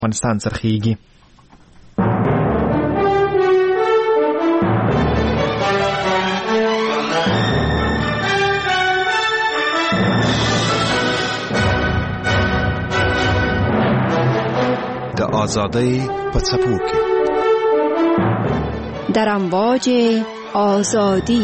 افغانستان څرخیږي. د آزادۍ په څپو کې در امواج آزادی.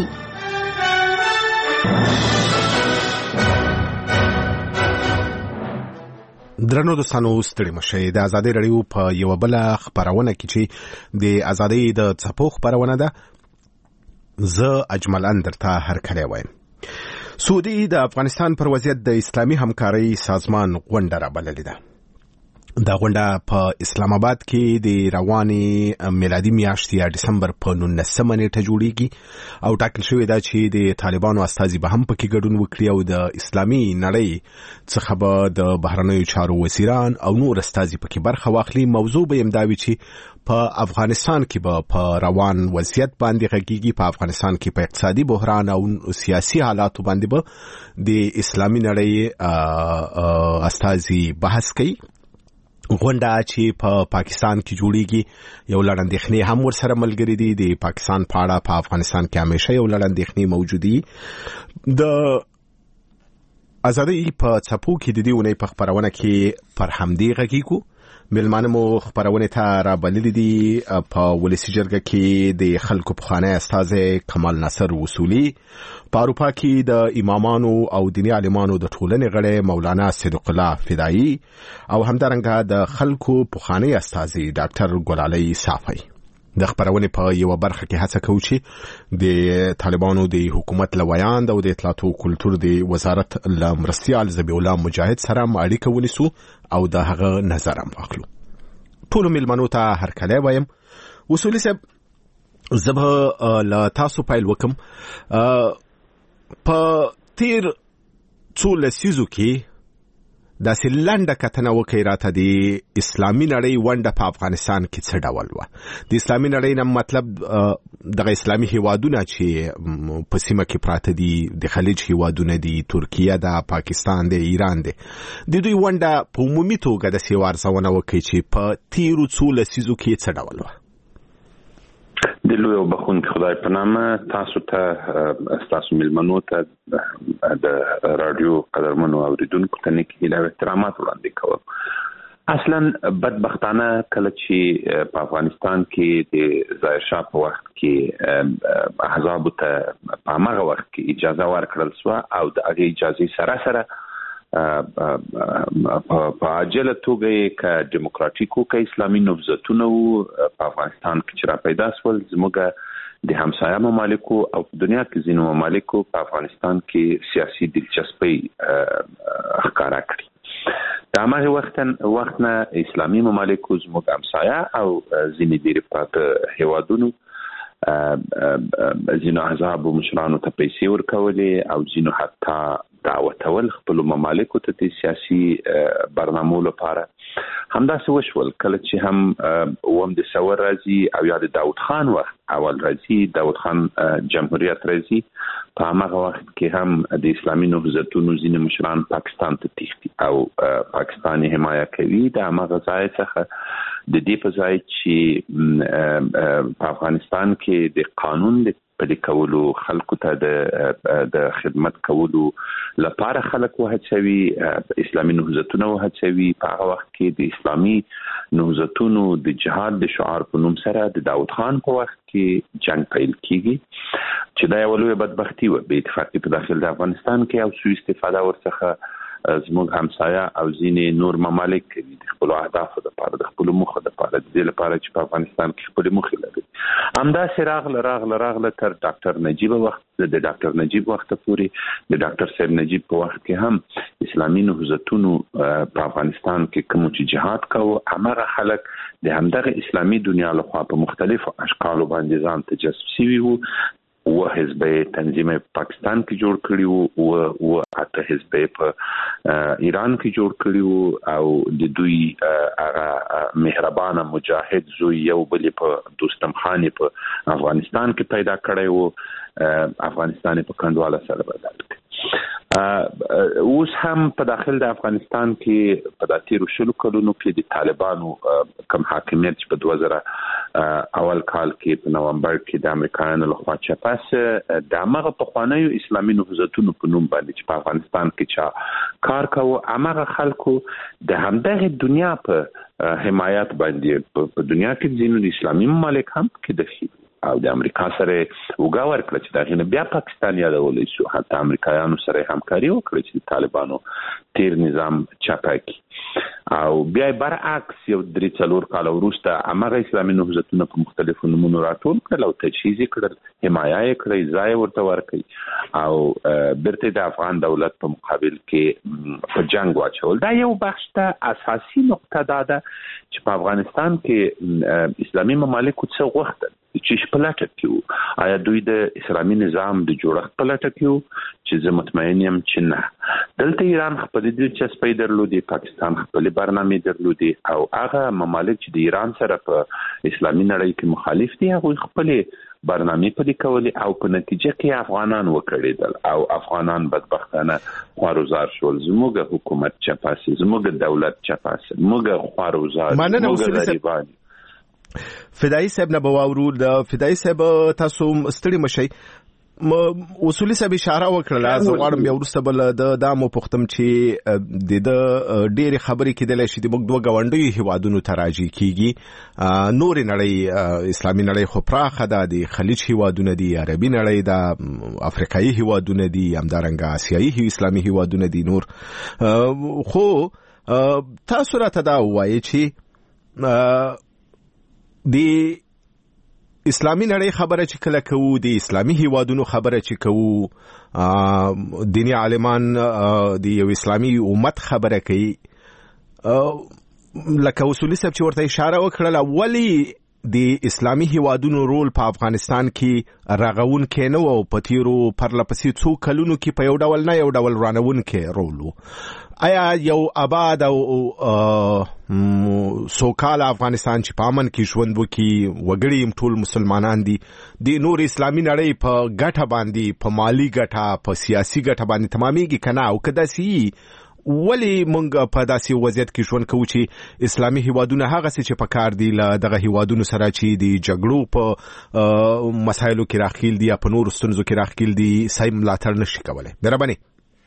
درنو دوستانو ستړي مشئ. د آزادۍ رادیو په یو بل خبرونه کې چې د آزادۍ د څپو خبرونه ده، زه اجمل اندرته هرکلی وایم. سعودي د افغانستان پر وضعیت د اسلامي همکارۍ سازمان غونډه رابللې ده. دا غونډه په اسلام آباد کې د رواني میلادي میاشتې یا دسمبر په 19 نیټه جوړیږي او ټاکل شوې ده چې د طالبانو استازي به هم پکې ګډون وکړي او د اسلامي نړۍ څخه به د بهرنیو چارو وزیران او نور استازي پکې برخه واخلي. موضوع به هم دا وي چې په افغانستان کې به په روان وضعیت باندې غږیږي، په افغانستان کې په اقتصادي بحران او سیاسي حالاتو باندې به د اسلامي نړۍ استازي بحث کوي. غونډه چې په پاکستان کې جوړیږي یو لړ اندېښنې هم ورسره ملګري دي. د پاکستان په اړه په افغانستان کې همیشه یو لړ اندېښنې موجودي. د آزادۍ په څپو کې د دې اونۍ په خبرونه کې پر همدې غږیږو. ملمانه مو خبرونه ته رابللي دي. په ولسي جرګه کې د خلکو پخوانی استازی کمال ناصر وصولي، په اروپا کې د امامانو او دیني عالمانو د ټولنې غړی مولانا صدیق الله فدایي او همدارنګه د خلکو پخوانی استازی ډاکټر ګلالي صافی. د خبرونه په یو برخه کې هڅه کوي چې د طالبانو د حکومت لویاند او د اطلاعات او کلتور د وزارت لمرستیال ذبیح الله مجاهد سره اړیکه ونیسو او د هغه نظر هم واخلو. ټول ملمنو ته هرکلی وایم. وصولي صاحب، زه به له تاسو پیل وکم. په تیر څو لسیزو کې داسې لنډه کتنه وکړئ راته د اسلامي نړۍ ونډه په افغانستان کې څه ډول وه؟ د اسلامي نړۍ نه مطلب دغه اسلامي هیوادونه چې په سیمه کې پراته دي، د خلیج هیوادونه دي، ترکیه ده، پاکستان ده، ایران ده، د دوی ونډه په عمومي توګه داسې ارزونه وکړئ چې په تیرو څو لسیزو کې څه ډول وه؟ د لوی او بخونکي خدای په نامه تاسو ته ستاسو ملمنو ته د رادیو قدرمنو اوریدونکو ته نیک هیله او احترامات وړاندې کوم. اصلا بدبختانه کله چې په افغانستان کې د ظاهر شاه په وخت کې احزابو ته په هغه وخت کې اجازه ورکړل شوه او د هغې اجازې سره په عاجله توګه که ډیموکراتیکو که اسلامي نهضتونه وو په افغانستان کې چې را پیدا شول، زموږ د همسایه ممالکو او په دنیا کې ځینو ممالکو په افغانستان کې سیاسي دلچسپۍ ښکاره کړي. د هماغې وخت نه اسلامي ممالکو زموږ همسایه او ځینې ډېرې پراته هیوادونو ځینو احزابو مشرانو ته پیسې ورکولې او ځینو حتی دعوتول خپلو ممالکو ته د سیاسي برنامو لپاره. همداسې وشول کله چې هم اوم د ثور راځي او یا د داود خان وخت اول راځي، داود خان جمهوریت راځي، په هماغه وخت کې هم د اسلامي نهضتونو ځینې مشران پاکستان ته تښتي او پاکستان یې حمایه کوي. د هماغه ځای څخه د دې په ځای چې په افغانستان کې د قانون د پلي کولو، خلکو ته د خدمت کولو لپاره خلک وهڅوي، اسلامي نهضتونه وهڅوي. په هغه وخت کې د اسلامي نهضتونو د جهاد د شعار په نوم سره د داود خان په وخت کې جنگ پیل کیږي چې دا یو لویه بدبختي وه. بې اتفاقي په داخل د افغانستان کې او سوء استفاده ورڅخه زموږ همسایه او ځینې نور ممالک کوي د خپلو اهدافو لپاره، د خپلو موخو لپاره، د دې لپاره چې په افغانستان کې خپلې موخې لري. همداسې راغله تر ډاکټر نجیب وخت، د ډاکټر نجیب وخت پورې د ډاکټر صاحب نجیب په وخت کې هم اسلامي نهضتونو په افغانستان کې کوم چې جهاد کوو، هماغه خلک د همدغه اسلامي دنیا لخوا په مختلفو اشکالو باندې ځان ته جذب شوي وو. و حزب تنظیم پاکستان کې جوړ کړی وو، و اته حزب په ایران کې جوړ کړی وو او د دوی هغه مهربانه مجاهد زوی یو بل په دوستم خان په افغانستان کې پیدا کړی وو، افغانستان په کندواله سره بدل کړ. اوس هم په داخل د افغانستان کې په داتیرو شلو کلونو کې د طالبانو کم حاکمیت په 2000 اول کال کې په نومبر کې د امریکایانو لخوا چپاس د هغه پخوانیو اسلامي نهضتونو په نوم باندې چې په افغانستان کې چا کار کاوه هغه خلکو د همدغه دنیا په حمایت باندې په دنیا کې ځینو اسلامي ممالک هم کې دخیل او د امریکا سره وګاور کړ چې دا بیا پاکستان یادولای شو حتی امریکایانو سره همکاري وکړي چې طالبانو تیر نظام چاپاکي او بیا برعکس یو 3-4 کال وروسته هغه اسلامي نهضتونه په مختلفو نمونو راټول کړل او تجهیز کړل حمایه کړی ځای ورته ورکړي او برته د افغان دولت په مقابل کې په جنگ واچول دا یو بخش ته اساسي نقطه ده چې په افغانستان کې اسلامي ممالک څه غوښتل چې په لټه کې آیا دوی د اسلامي نظام د جوړښت په لټه کې چې زه مطمئن یم چې نه دلته ایران خپل دلچسپي درلودي پاکستان خپل برنامه درلودي او هغه ممالک چې د ایران سره په اسلامي نړۍ کې مخالف دي هغه خپل برنامه پلي کولې او په نتیجه کې افغانان وکړیدل او افغانان بدبختانه خواروزار شول زموږ حکومت چپاسي زموږ دولت چپاسي موږ خواروزار موږ غریبان فدایي صاحب نه بواورو د فدایي صاحب تاسو ستړي مشي اصولي صاحب اشاره وکړه زه غواړم بیا وروسته بل د مو پختم چې د ډېرې خبرې کېدلې شي د موږ دوه غونډي هیوادونو ته راځي کیږي نور نړۍ اسلامي نړۍ خو پراخه ده د خلیج هیوادونه دي عربي نړۍ ده افریقایي هیوادونه دي همدارنګه آسیایي اسلامي هیوادونه دي نور خو تاسو راته دا وایي چې د اسلامي نړۍ خبره چې کله کوو د اسلامي هیوادونو خبره چې کوو دینی عالمان د یو اسلامي امت خبره کوي لکه اصولي صاحب چې ورته اشاره وکړه ولی د اسلامي هیوادونو رول په افغانستان کې رغون کې نه او په تیرو پرلپسې څو کلونو کې په یو ډول نه یو ډول رانون کې رول آیا یو آباد او سوکال افغانستان چې په امن کې ژوند وکړي وګړي ټول مسلمانان دي د نور اسلامي نړۍ په ګټه باندې په مالی ګټه په سیاسي ګټه باندې تمامېږي کنه او کدا سي ولی مونږ په داسې وضعیت کې ژوند کوو چې اسلامي هیوادونه هغه څه چې په کار دي له دغه هیوادونو سره چې د جګړو په مسایلو کې راخیل دي یا په نورو ستونزو کې راخیل دي صحیح ملاتړ نشي کولای دربني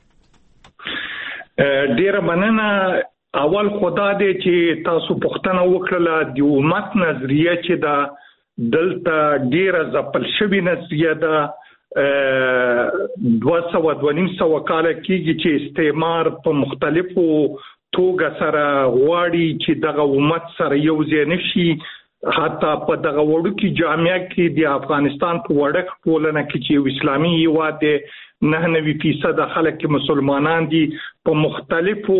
ډیره مننه اول خدا دې چې تاسو پوښتنه وکړه د امت نظریه چې دا دلته ډیره ځپل شوی نظریه ده 200 کاله کېږي چې استعمار په مختلفو توګه سره غواړي چې دغه امت سره یو ځای نشي حتی په دغه وړوکي جامعه کې د افغانستان په وړک ټولنه کې چې اسلامي هیواد دی 99% خلک مسلمانان دي په مختلفو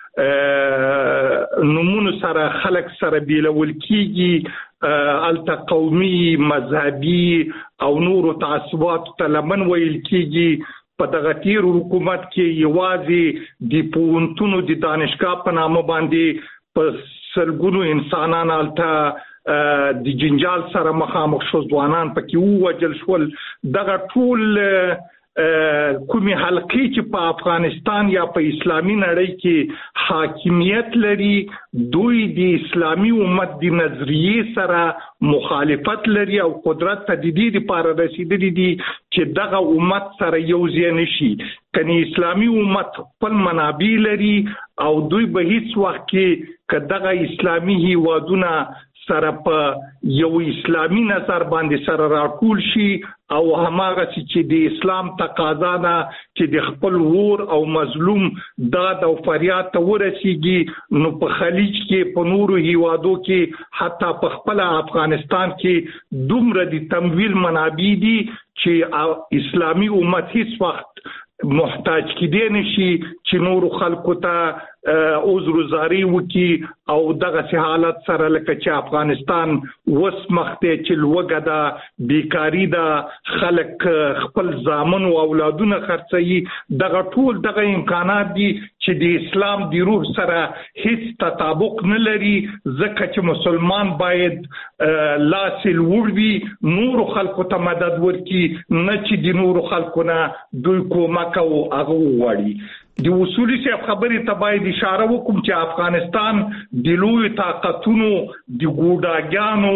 نمونه سره خلک سره بیلول کیږي الته قومي مذهبي او نور تعصبات ته لمن ویل کیږي په دغه تیر حکومت کې یوازې د پونتونو د دانشګاه په نامه باندې په سلګونو انسانان الته د جنجال سره مخامخ شو ځوانان پکې ووجل شول دغه ټول کومي حلقې چې په افغانستان یا په اسلامي نړۍ کې حاکمیت لري دوی د اسلامي امت د نظریې سره مخالفت لري او قدرت ته د دې لپاره رسیدلي دي چې دغه امت سره یو ځای نشي کني اسلامي امت خپل منابع لري او دوی به هیڅ وخت کې کداغه اسلامي هیوادونه سره په یو اسلامي نظر باندې سره راټول شي او هماغه چې د اسلام تقاضا ده چې د خپل ور او مظلوم داد او فریاد ته ورسیږي نو په خلیج کې په نورو هیوادو کې حتی په خپل افغانستان کې دومره د تمویل منابع دي چې اسلامي امت هیڅ وخت محتاج کېدی نشي چې نور خلکو ته عذرزاري وکي او دغه حالت سره لکه چې افغانستان وسمخته چې لوګه دا بیکاری دا خلک خپل ځامن او اولادونه خرڅي دغه ټول دغه امکانات دي چې د اسلام د روح سره هیڅ تطابق نه لري ځکه چې مسلمان باید لاسل وړوي نور خلکو ته مدد ورکړي نه چې د نور خلکو نه دوی کومک او هغه وړي د اصولي صاحب خبرې ته باید اشاره وکم چې افغانستان د لوی طاقتونو د ګوډاګانو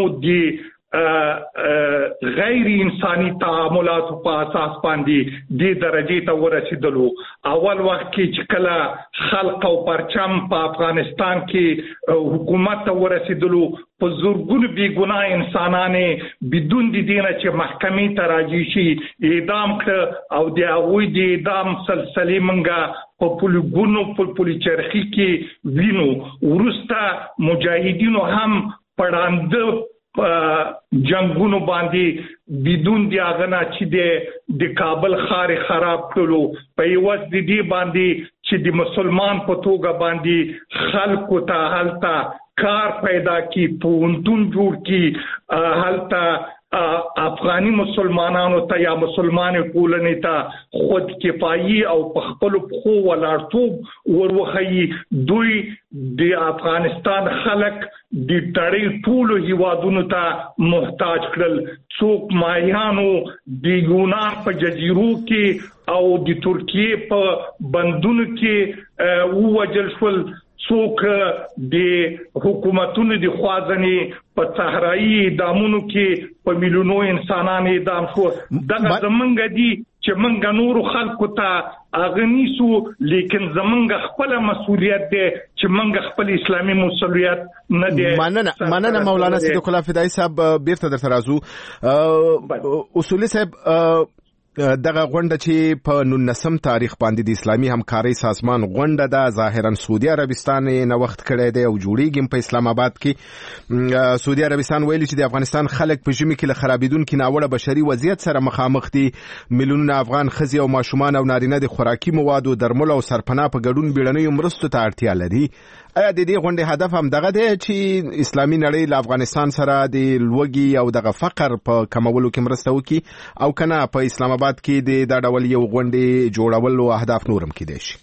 د غیر انساني تعاملات په اساس باندې د درجه ته ورسېدلو اول وخت کې چې کله خلق او پرچم په افغانستان کې حکومت ته ورسېدلو په زورګونو بیګناه انسانانه بدون د دینه چې محکمې ته راځي شي اعدام کړ او د هغوی د اعدام سلسله منګه په پولی چرخی کې وینو ورسته مجاهدینو هم پړاند جنگونو باندې بدون دی اغنا چې د کابل خار خراب کړلو په یوز د دې باندې چې د مسلمان په توګه باندې خلکو ته حالت کار پیدا کی پونتون جوړ کی حالت افغانی مسلمانانو ته یا مسلمان ټولنې ته خود کفایي او په خپل خو ولاړتوب وروخی دوی د افغانستان خلک د تړي ټول هیوادونو ته محتاج کړل څوک مایانو د یونان په جزیرو کې او د ترکیه په بندونو کې ووجل شول څوک د حکومتونو د خوازنې په صحرایي اعدامونو کې په میلیونو انسانان اعدام شو دغه زمونږ دي چې موږ نور خلکو ته اغنیسو لیکن زمونږ خپل مسؤلیت دی چې موږ خپل اسلامي مسؤلیت نه دی. مننه مولانا صدیق الله فدایی صاحب بیرته درته راځو. اصولي صاحب دغه غونډه چې په 19 تاریخ باندې د اسلامي همکارۍ سازمان غونډه ده ظاهرا سعودي عربستان نه وخت کړی دی او جوړیږي په اسلام آباد کې. سعودي عربستان ویلي چې د افغانستان خلک په ژمي کې له خرابېدونکو ناوړه بشري وضعیت سره مخامخ دي. میلیونونه افغان ښځې او ماشومان او نارینه د خوراکي موادو درملو او سرپناه په ګډون بیړنیو مرستو ته اړتیا لري. آیا د دې غونډې هدف هم دغه دی چې اسلامي نړۍ له افغانستان سره د لوږې او دغه فقر په کمولو کې مرسته وکړي او کنه په اسلام آباد کې د ډول یو غونډې جوړول او اهداف نورم کېدای شي؟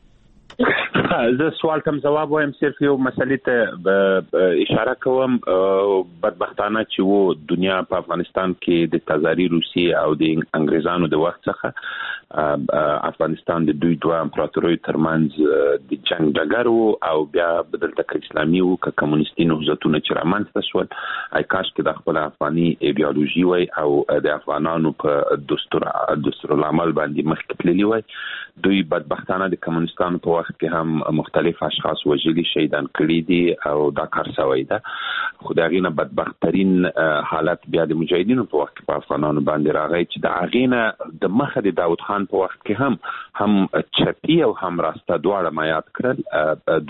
زه سوال کوم جواب وایم صرف یو مسلې ته اشاره کوم. بدبختانه چې وو دنیا په افغانستان کې د تزاری روسي او د انګریزانو د وخت څخه افغانستان د دوی دوه امپراتوریو ترمنځ د جنگ ډګر او بیا بدلته اسلامي او کمونیستي نهضتونه چې رامنځته شول آی کاش کې د خپل افغاني ایډیالوژي وای او د افغانانو په دستور العمل باندې مخکې تللی وای. دوی بدبختانه د کمونیستانو په وخت کې هم مختلف اشخاص وژلي شهیدان کړي دي او دا کار شوی ده. خو د هغې نه بدبختترین حالت بیا د مجاهدینو په وخت کې په افغانانو باندې راغی چې د هغې نه د مخه د داود خان په وخت کې هم چپي او هم راسته دواړه مایات کړل.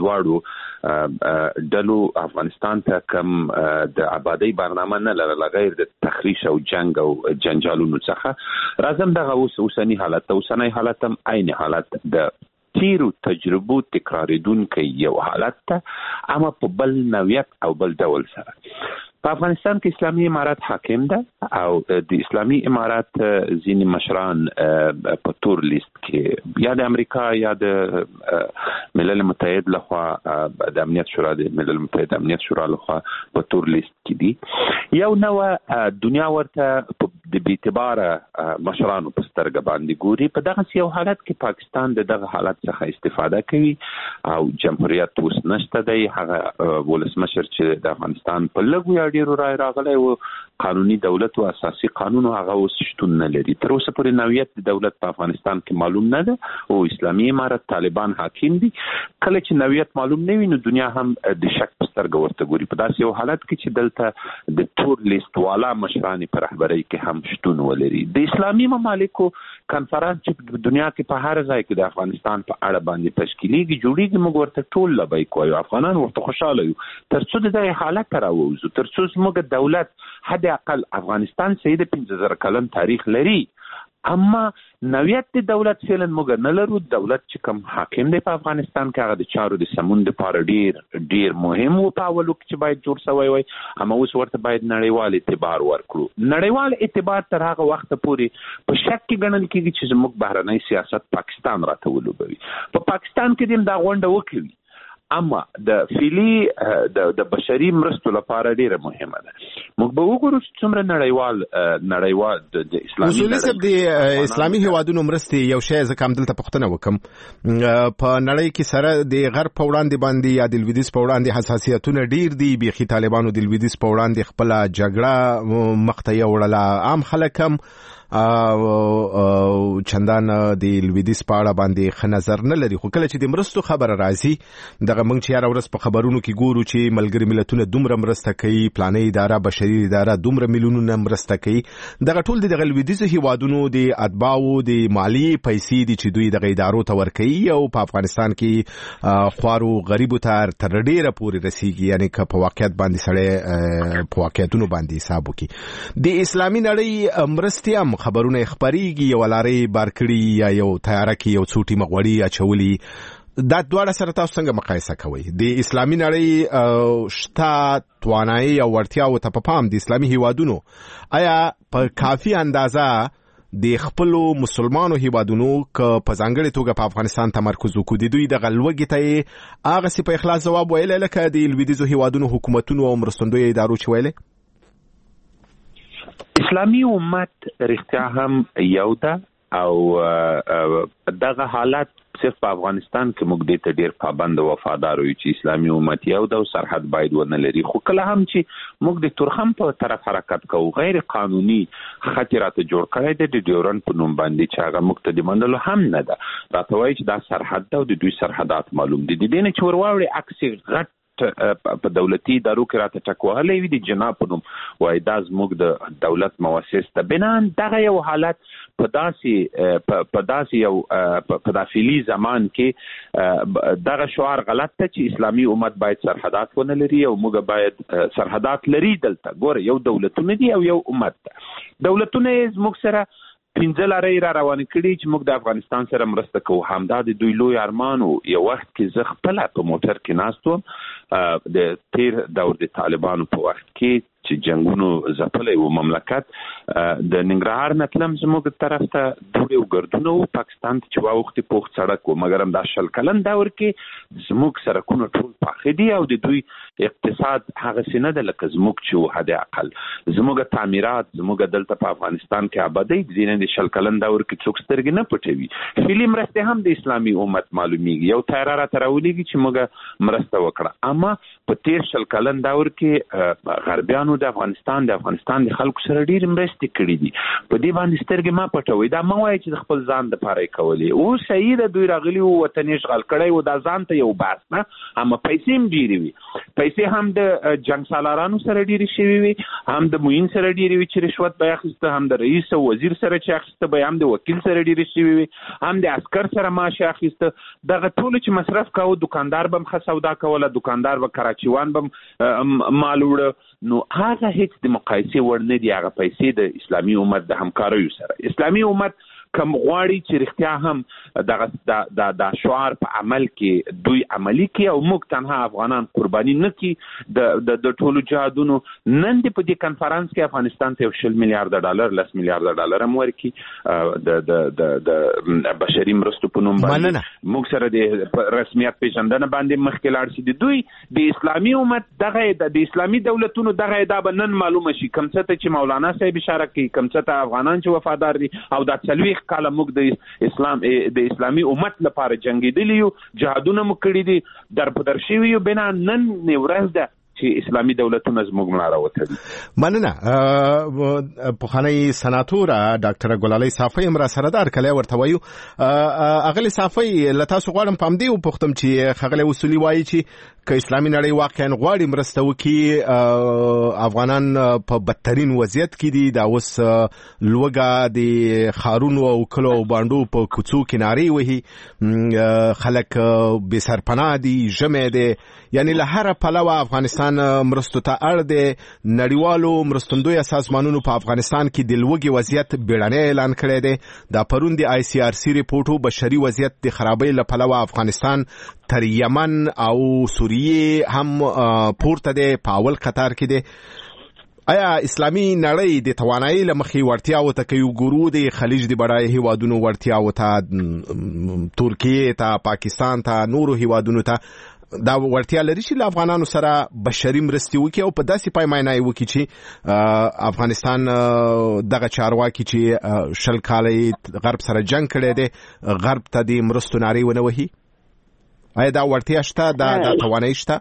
دواړو ډلو افغانستان ته کم د آبادی برنامه نه لرله غیر د تخریش او جنگ او جنجالونو څخه. راځم دغه اوسنی حالت اوسنی حالت هم عین حالت د تیرو تجربو تکراریدونکي یو حالت ته اما په بل نوعیت او بل ډول سره. په افغانستان کې اسلامي امارات حاکم ده او د اسلامي امارات ځینې مشران په تور لیست کې یا د امریکا یا د ملل متحد لخوا د امنیت شورا د ملل متحد امنیت شورا لخوا په تور لیست کې دي. یو نوع دنیا ورته د بی‌اعتباره مشرانو په سترګه باندې ګوري. په دغه یو حالت کې پاکستان دغه حالت څخه استفاده کوي او جمهوریت اوس نشته دی. هغه ولسمشر چې د افغانستان په لږ ډیرو راغلی او قانوني دولت او اساسي قانون هغه اوس شتون نه لري. تر اوسه پورې نوعیت د دولت په افغانستان کې معلوم نه ده او اسلامي امارت طالبان حاکم دي. کله چې نوعیت معلوم نه وي نو دنیا هم د شک په سترګه ورته ګوري. په داسې یو حالت کې چې دلته د تور لیست والا مشران په رهبرۍ کې هم شتون ولري. د اسلامي ممالکو کانفرنس چې په دنیا کې په هر ځای کې د افغانستان په اړه باندې تشکیلېږي جوړېږي موږ ورته ټول لبیک وایو. افغانان ورته خوشاله یو تر څو د دې حالت راووځو تر څو زموږ دولت حد اقل افغانستان سید 15000 کلن تاریخ لري اما نویت د دولت فعلا موږ نه لرو. دولت چې کوم حاکم دی په افغانستان کې هغه د چارو د سمون لپاره ډیر مهم و په اولو کې چې باید جوړ شوی وای، اما اوس ورته باید نړیوال اعتبار ورکړو. نړیوال اعتبار تر هغه وخت پورې په شک کې ګڼل کېږي چې زموږ بهرنی سیاست پاکستان راته ولوبوي. په پاکستان کې دیم دا غونډه وکړي، اما د فعلی د بشري مرستو لپاره ډیره مهمه ده. موږ به وګورو چې څومره نړیوال د اسلامي اصولي سب د اسلامي هیوادونو مرستې یو شی ځکه هم دلته پوښتنه وکم په نړۍ کې سره د غرب په وړاندې باندې یا د لویدیځ په وړاندې حساسیتونه ډیر دي. بيخي طالبانو د لویدیځ په وړاندې خپل جګړه مخته یوړله، عام خلک هم چندان د لویدیځ په اړه باندې ښه نظر نه لري. خو کله چې د مرستو خبره راځي دغه موږ چې هر ورځ په خبرونو کې ګورو چې ملګري ملتونه دومره مرسته کوي، پلانې اداره بشري اداره دومره میلیونونه مرسته کوي، دغه ټول د لویدیځ هیوادونو د اتباعو د مالی پیسې دي چې دوی دغه ادارو ته ورکوي او په افغانستان کې خوارو غریبو ته تر ډیره پورې رسیږي. یعنی که په واقعیت باندې سره په واقعیتونو باندې حساب وکړي د اسلامي نړۍ مرستې هم خبرونه خبريږي، یو لارې بارکړي یا یو تیاره کې یو څوټي مغوړي اچولي. دا دواړه سره تاسو څنګه مقایسه کوئ؟ د اسلامي نړۍ شته توانایي او وړتیاو ته په پام د اسلامي هیوادونو آیا په کافي اندازه د خپل مسلمانو هیوادونو ک په ځانګړي توګه په افغانستان تمرکز وکړي، د دوی د غلوګي ته هغه سی په اخلاص جواب ویل لکه د لویدیځو هیوادونو حکومتونو او مرستندوی ادارو چې ویل؟ اسلامي امت رښتیا هم یو ده او دغه حالت صرف په افغانستان کې موږ دې ته ډیر پابند او وفادار یو چې اسلامي امت یو ده او سرحد باید ونه لري. خو کله هم چې موږ د تورخم په طرف حرکت کوو، غیر قانوني خطرات جوړ کړی د ډیورن په نوم باندې چې هغه موږ ته د منلو هم نه ده. راته وایي چې دا سرحد ده او د دوی سرحدات معلوم دي. د دې نه چې ورواوړي عکس غټ په دولتي ادارو کې راته ټکوهلې وي د جناب په نوم وایي دا زموږ د دولت مؤسس ته بنان دغه یو حالت په داسې یو په داخلي زمان کې دغه شعار غلط ته چې اسلامي امت باید سرحدات ونه لري او موږ باید سرحدات لري. دلته ګوره یو دولتونه دي او یو امت ده. دولتونه زموږ سره 15 لارې را روان کړي چې موږ د افغانستان سره مرسته کوو. همدا د دوی لوی ارمان او یو وخت کې زه خپل په موټر کې ناست وم د تیر دور د طالبانو په وخت کې چې جنگونو ځپلې و مملکت د ننګرهار نتلم زموږ طرف ته دوی وګردونه او پاکستان چې واوختي پوخ سړک و مګر هم دا شل کلن دور کې زموږ سرکونه ټول پاخې دي او د دوی اقتصاد هغه سینه د لکه زموږ چې حد اقل زموږ تعمیرات زموږ دلته په افغانستان کې آبادی ځینې د شل کلن دور کې څوک سترګې نه پټوي. فعلی مرسته هم د اسلامي امت معلومیږي. یو تیار را تراولېږي چې موږ مرسته وکړه، اما په تیر شل کلن دور کې غربیانو د افغانستان د خلکو سره ډیر مرستې کړې دي. په دې باندې سترګې ما پټوي. دا ما وایي چې د خپل ځان د پاره کولې او صحیح د دوی راغلي او وطن اشغال کړی او دا ځان ته یو باس نه، اما پیسې هم ډیرې وي. پیسې هم د جنگ سالارانو سره ډیرې شوي وي، هم د موین سره ډیرې وي چې رشوت به اخیسته، هم د رئیس او وزیر سره چې اخیسته به، هم د وکیل سره ډیرې شوي وي، هم د عسكر سره معاش اخیسته. دغه ټول چې مصرف کاوه دکاندار به ښه سودا کوله، دکاندار به کراچیوان به مال وړه. نو هغه هیڅ د مقایسې وړ نه دي هغه پیسې د اسلامي امت د همکاریو سره. اسلامي امت کم غواړي چې رښتیا هم د شعار په عمل کې دوی عملی کې او موږ تنها افغانان قرباني نه کی د ټولو جهادونو. نن د په دې کانفرنس کې افغانستان ته 10 میلیارډ ډالر 10 میلیارډ ډالر هم ورکي د بشري مرستو په نوم باندې موږ سره د رسمیت پیژندنه باندې مخکې لاړ شي. د دوی د اسلامي امت دغه د اسلامي دولتونو دغه دا به نن معلومه شي کوم څه ته چې مولانا صاحب اشاره کوي، کوم څه ته افغانان چې وفادار دي او د څلوي کاله موږ د اسلامي امت لپاره جنگیدلی یو، جهادونه مو کړی دي، درپدر شوي یو. بنا نن ورځ ده چې اسلامي دولتونه زموږ ملاره وتړي. مننه. پخوانی سناتور ډاکټر ګلالۍ صافی هم را سره دار کله ورته وایو. اغلی صافی لته سو غواړم پام دی او پختم چې خغله اصولي وایي چې که اسلامي نړۍ واقعا غواړي مرسته وکړي، افغانان په بدترین وضعیت کې دي. دا اوس لوګه د خارونو او کلو او باندو په کوڅو کې ناری وهي، خلک بے سرپناه دي، جمع دي. یعنی له هر پلوه افغانستان افغانستان مرستو ته اړ دی. نړیوالو مرستندوی سازمانونو په افغانستان کې د لوږې وضعیت بیړنی اعلان کړی دی. دا پرون د ICRC ریپورټو بشري وضعیت د خرابۍ له پلوه افغانستان تر یمن او سوریې هم پورته دی، په اول قطار کې دی. آیا اسلامي نړۍ د توانایي له مخې وړتیاو ته کوي ګورو د خلیج د بډای هیوادونو وړتیاو ته، ترکیې ته، پاکستان ته، نورو هیوادونو ته دا وړتیا لري چې له افغانانو سره بشري مرستې وکړي او په داسې پیمانه یې وکړي چې افغانستان دغه چارواکي چې 20 کاله غرب سره جنگ کړی دی غرب ته د مرستو نارې ونه وهي؟ آیا دا وړتیا شته، دا توانایي شته؟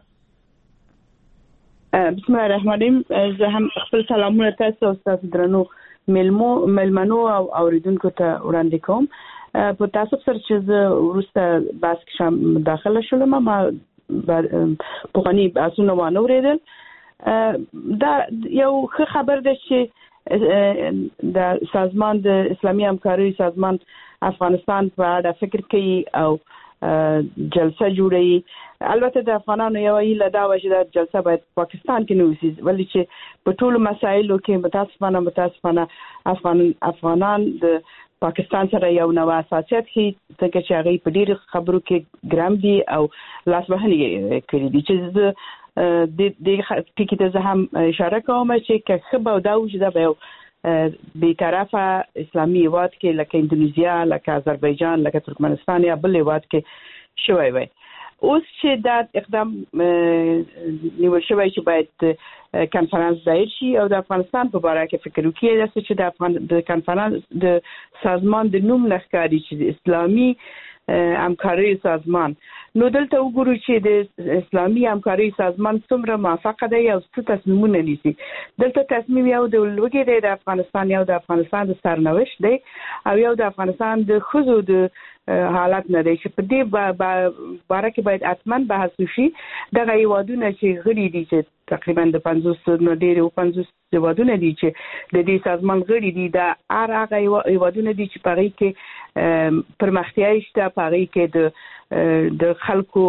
بسم الله الرحمن الرحیم. زه هم خپل سلامونه تاسو او تاسو درنو ملمنو او اوریدونکو ته وړاندې کوم. په تاسو سره چې زه ورسته بحث کې داخله شولم، ما پوښتنې بحثونه وانه اوریدل. دا یو ښه خبر ده چې د سازمان د اسلامي همکارۍ سازمان افغانستان په اړه فکر کوي او جلسه جوړي. البته د افغانانو یو هیله دا و چې د جلسه باید پاکستان کې نه وشي، ولې چې په ټولو مسایلو کې متاسفانه افغانان د پاکستان سره یو نوع اساسیت کې څنګه چې هغه په ډیر خبرو کې ګرام دي او لاس وهنې کړی دي، چې د ټکی ته هم اشاره کوم چې خبر او دا چې دا به بیطرفه اسلامي هیواد کې لکه اندونیزیا، لکه آذربایجان، لکه ترکمنستان یا بل هیواد کې شوی وي. اوس چې دا اقدام نیول شوی چې باید کنفرانس دایر شي او د افغانستان په باره کې فکر وکړي چې د کنفرانس د سازمان د نوم لخکاري چې د اسلامي همکارۍ سازمان، نو دلته وګورو چې د اسلامي همکارۍ سازمان څومره موافقه ده او څه تصمیمونه نیسي. دلته تصمیم یو د لوګي دی د افغانستان، یو د افغانستان د سرنوشت دی او یو د افغانستان د ښځو د حالت نه دی چې په دې باره کې باید حتما بحث وشي. دغه هیوادونه چې غړي دي چې تقریبا د 50 نه ډېر 50 هیوادونه دي چې د دې سازمان غړي دي، دا هغه هیوادونه دي چې په هغې کې پرمختیايي شته، په هغې کې د خلکو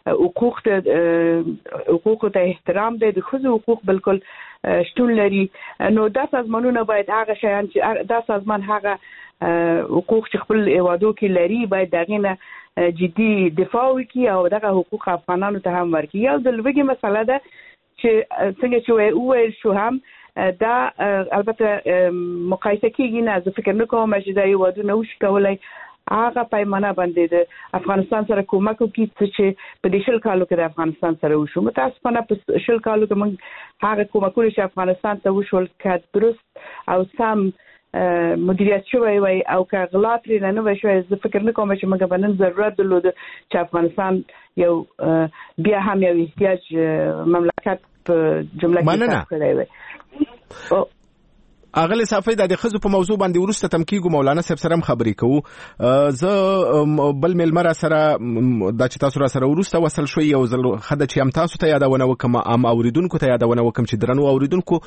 حقوق ته احترام دی، د ښځو حقوق بالکل شتون لري. نو دا سازمانونه باید هغه شیان چې دا سازمان هغه حقوق چې خپل هیوادو کې لري باید دغه نه جدي دفاع وکړي او دغه حقوق افغانانو ته هم ورکړي. یو د لوګي مسله ده چې څنګه چې وویل شو هم دا البته مقایسه کېږي نه، زه فکر نه کوم چې دا هیوادونه وشي کولی هغه پیمانه باندې د افغانستان سره کومک وکړي چې په دې 20 کالو کې د افغانستان سره وشو. متاسفانه په 20 کالو کې موږ هغه کومکونه چې افغانستان ته وشول که درست او سم مدیریت شوی وي او که غلا ترې نه وي شوی، زه فکر نه کوم چې موږ به نن ضرورت درلوده چې افغانستان یو بیا هم یو احتیاج مملکت په جمله کې کړی وي. اغلی صافی د خزو په موضوع باندې ورسته تمکیګو مولانا صاحب سره خبرې کوو. زه بل ملمر سره د چې تاسو را سره ورسته وصل شوي یو ځل خدای چې هم تاسو ته یادونه وکم ام اوریدونکو ته یادونه وکم چې درنو اوریدونکو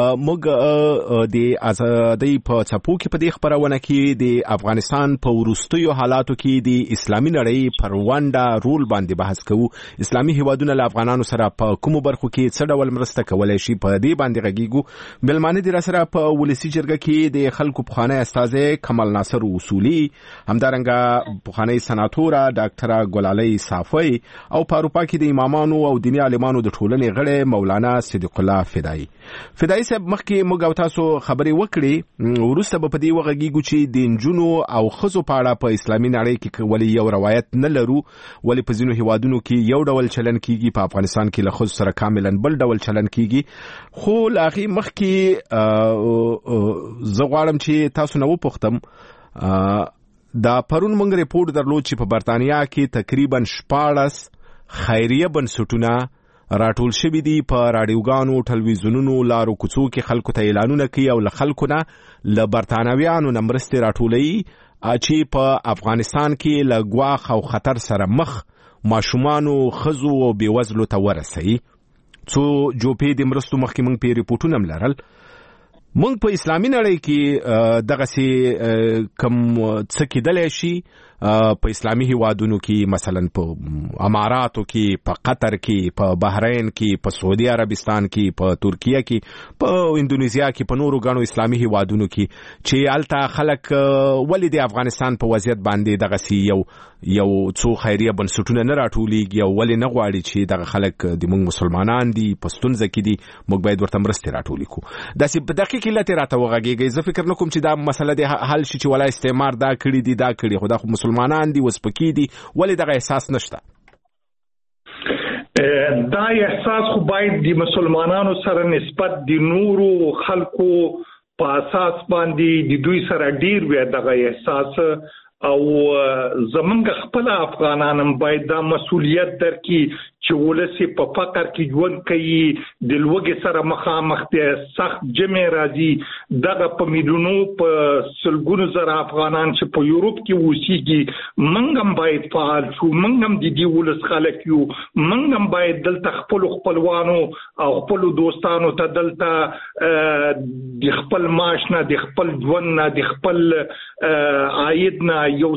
موږ د ازادۍ په څپو کې په دې خبرونه کې د افغانستان په ورستیو حالاتو کې د اسلامي نړۍ پر ونډه رول باندې بحث کوو. اسلامي هیوادونه له افغانانو سره په کومو برخو کې څه ډول مرسته کولای شي په دې باندې غږیږو. بلمانه دي را سره په ولسی جرګه کې د خلکو پخوانی استاد کمال ناصر اصولي، همدارنګه پخوانی سناتور ډاکټر ګلالۍ صافی او په اروپا کې د امامانو او دیني عالمانو د ټولنې غړي مولانا صدیق الله فدایي صاحب مخکې موږ او تاسو خبرې وکړې. ورسته به په دې وغږیږو چې د نجونو او ښځو په اړه په اسلامي نړۍ کې ولې یو روایت نه لرو، ولې په ځینو هیوادونو کې یو ډول چلن کیږي، په افغانستان کې له ښځو سره کاملا بل ډول چلن کیږي. خو له هغې مخکې زه غواړم چې تاسو نه وپوښتم، دا پرون موږ ریپورت درلود چې په برتانیا کې تقریبا 14 خیریه بنسټونه راټول شوي دي، په راډیوګانو، ټلویزیونونو، لارو کوڅو کې خلکو ته اعلانونه کوي او له خلکو نه له برتانویانو نه مرستې راټولوي چې په افغانستان کې له ګواښ او خطر سره مخ ماشومانو، ښځو او بېوزلو ته ورسوي. څو جوپې د مرستو مخکې موږ په ریپورټونه هم لرل. موږ په اسلامي نړۍ کې دغه سي کم څه کېدلی شي په اسلامي هیوادونو کې مثلا په اماراتو کې په قطر کې په بحرین کې په سعودي عربستان کې په ترکیه کې په اندونیزیا کې په نورو غنو اسلامي هیوادونو کې چې الته خلک ولې د افغانستان په وضعیت باندې دغه یو څو خیریه بنسټونه نه راټولېږي او ولې نه غواړي چې دغه خلک د موږ مسلمانان دي په ستونزه کې دي موږ باید ورته مرستې راټولې کړو داسې په دقیق علت راته وغږېږئ زه فکر نه کوم چې دا مسله د حل شي چې ولا استعمار دا کړي خو دا خو مسلمانان دي وسپکي دي ولې دغه احساس نشته دا احساس خو باید د مسلمانانو سره نسبت د نورو خلکو په اساس باندې د دوی سره ډیر وي دغه احساس او زمونږ خپل افغانانم باید دا مسؤلیت درکړي چې ولسی په فقر کې ژوند کوي د لوګي سره مخامخ دي سخت جمع راځي دغه په میلیونو په سلګونو زره افغانان چې په یورپ کې اوسېږي منګم باید فعال شو منګم د دې ولس خلک یو منګم باید دلته خپلوانو او خپل دوستانو ته دلته د خپل معاش نه د خپل ژوند نه د خپل عاید نه یو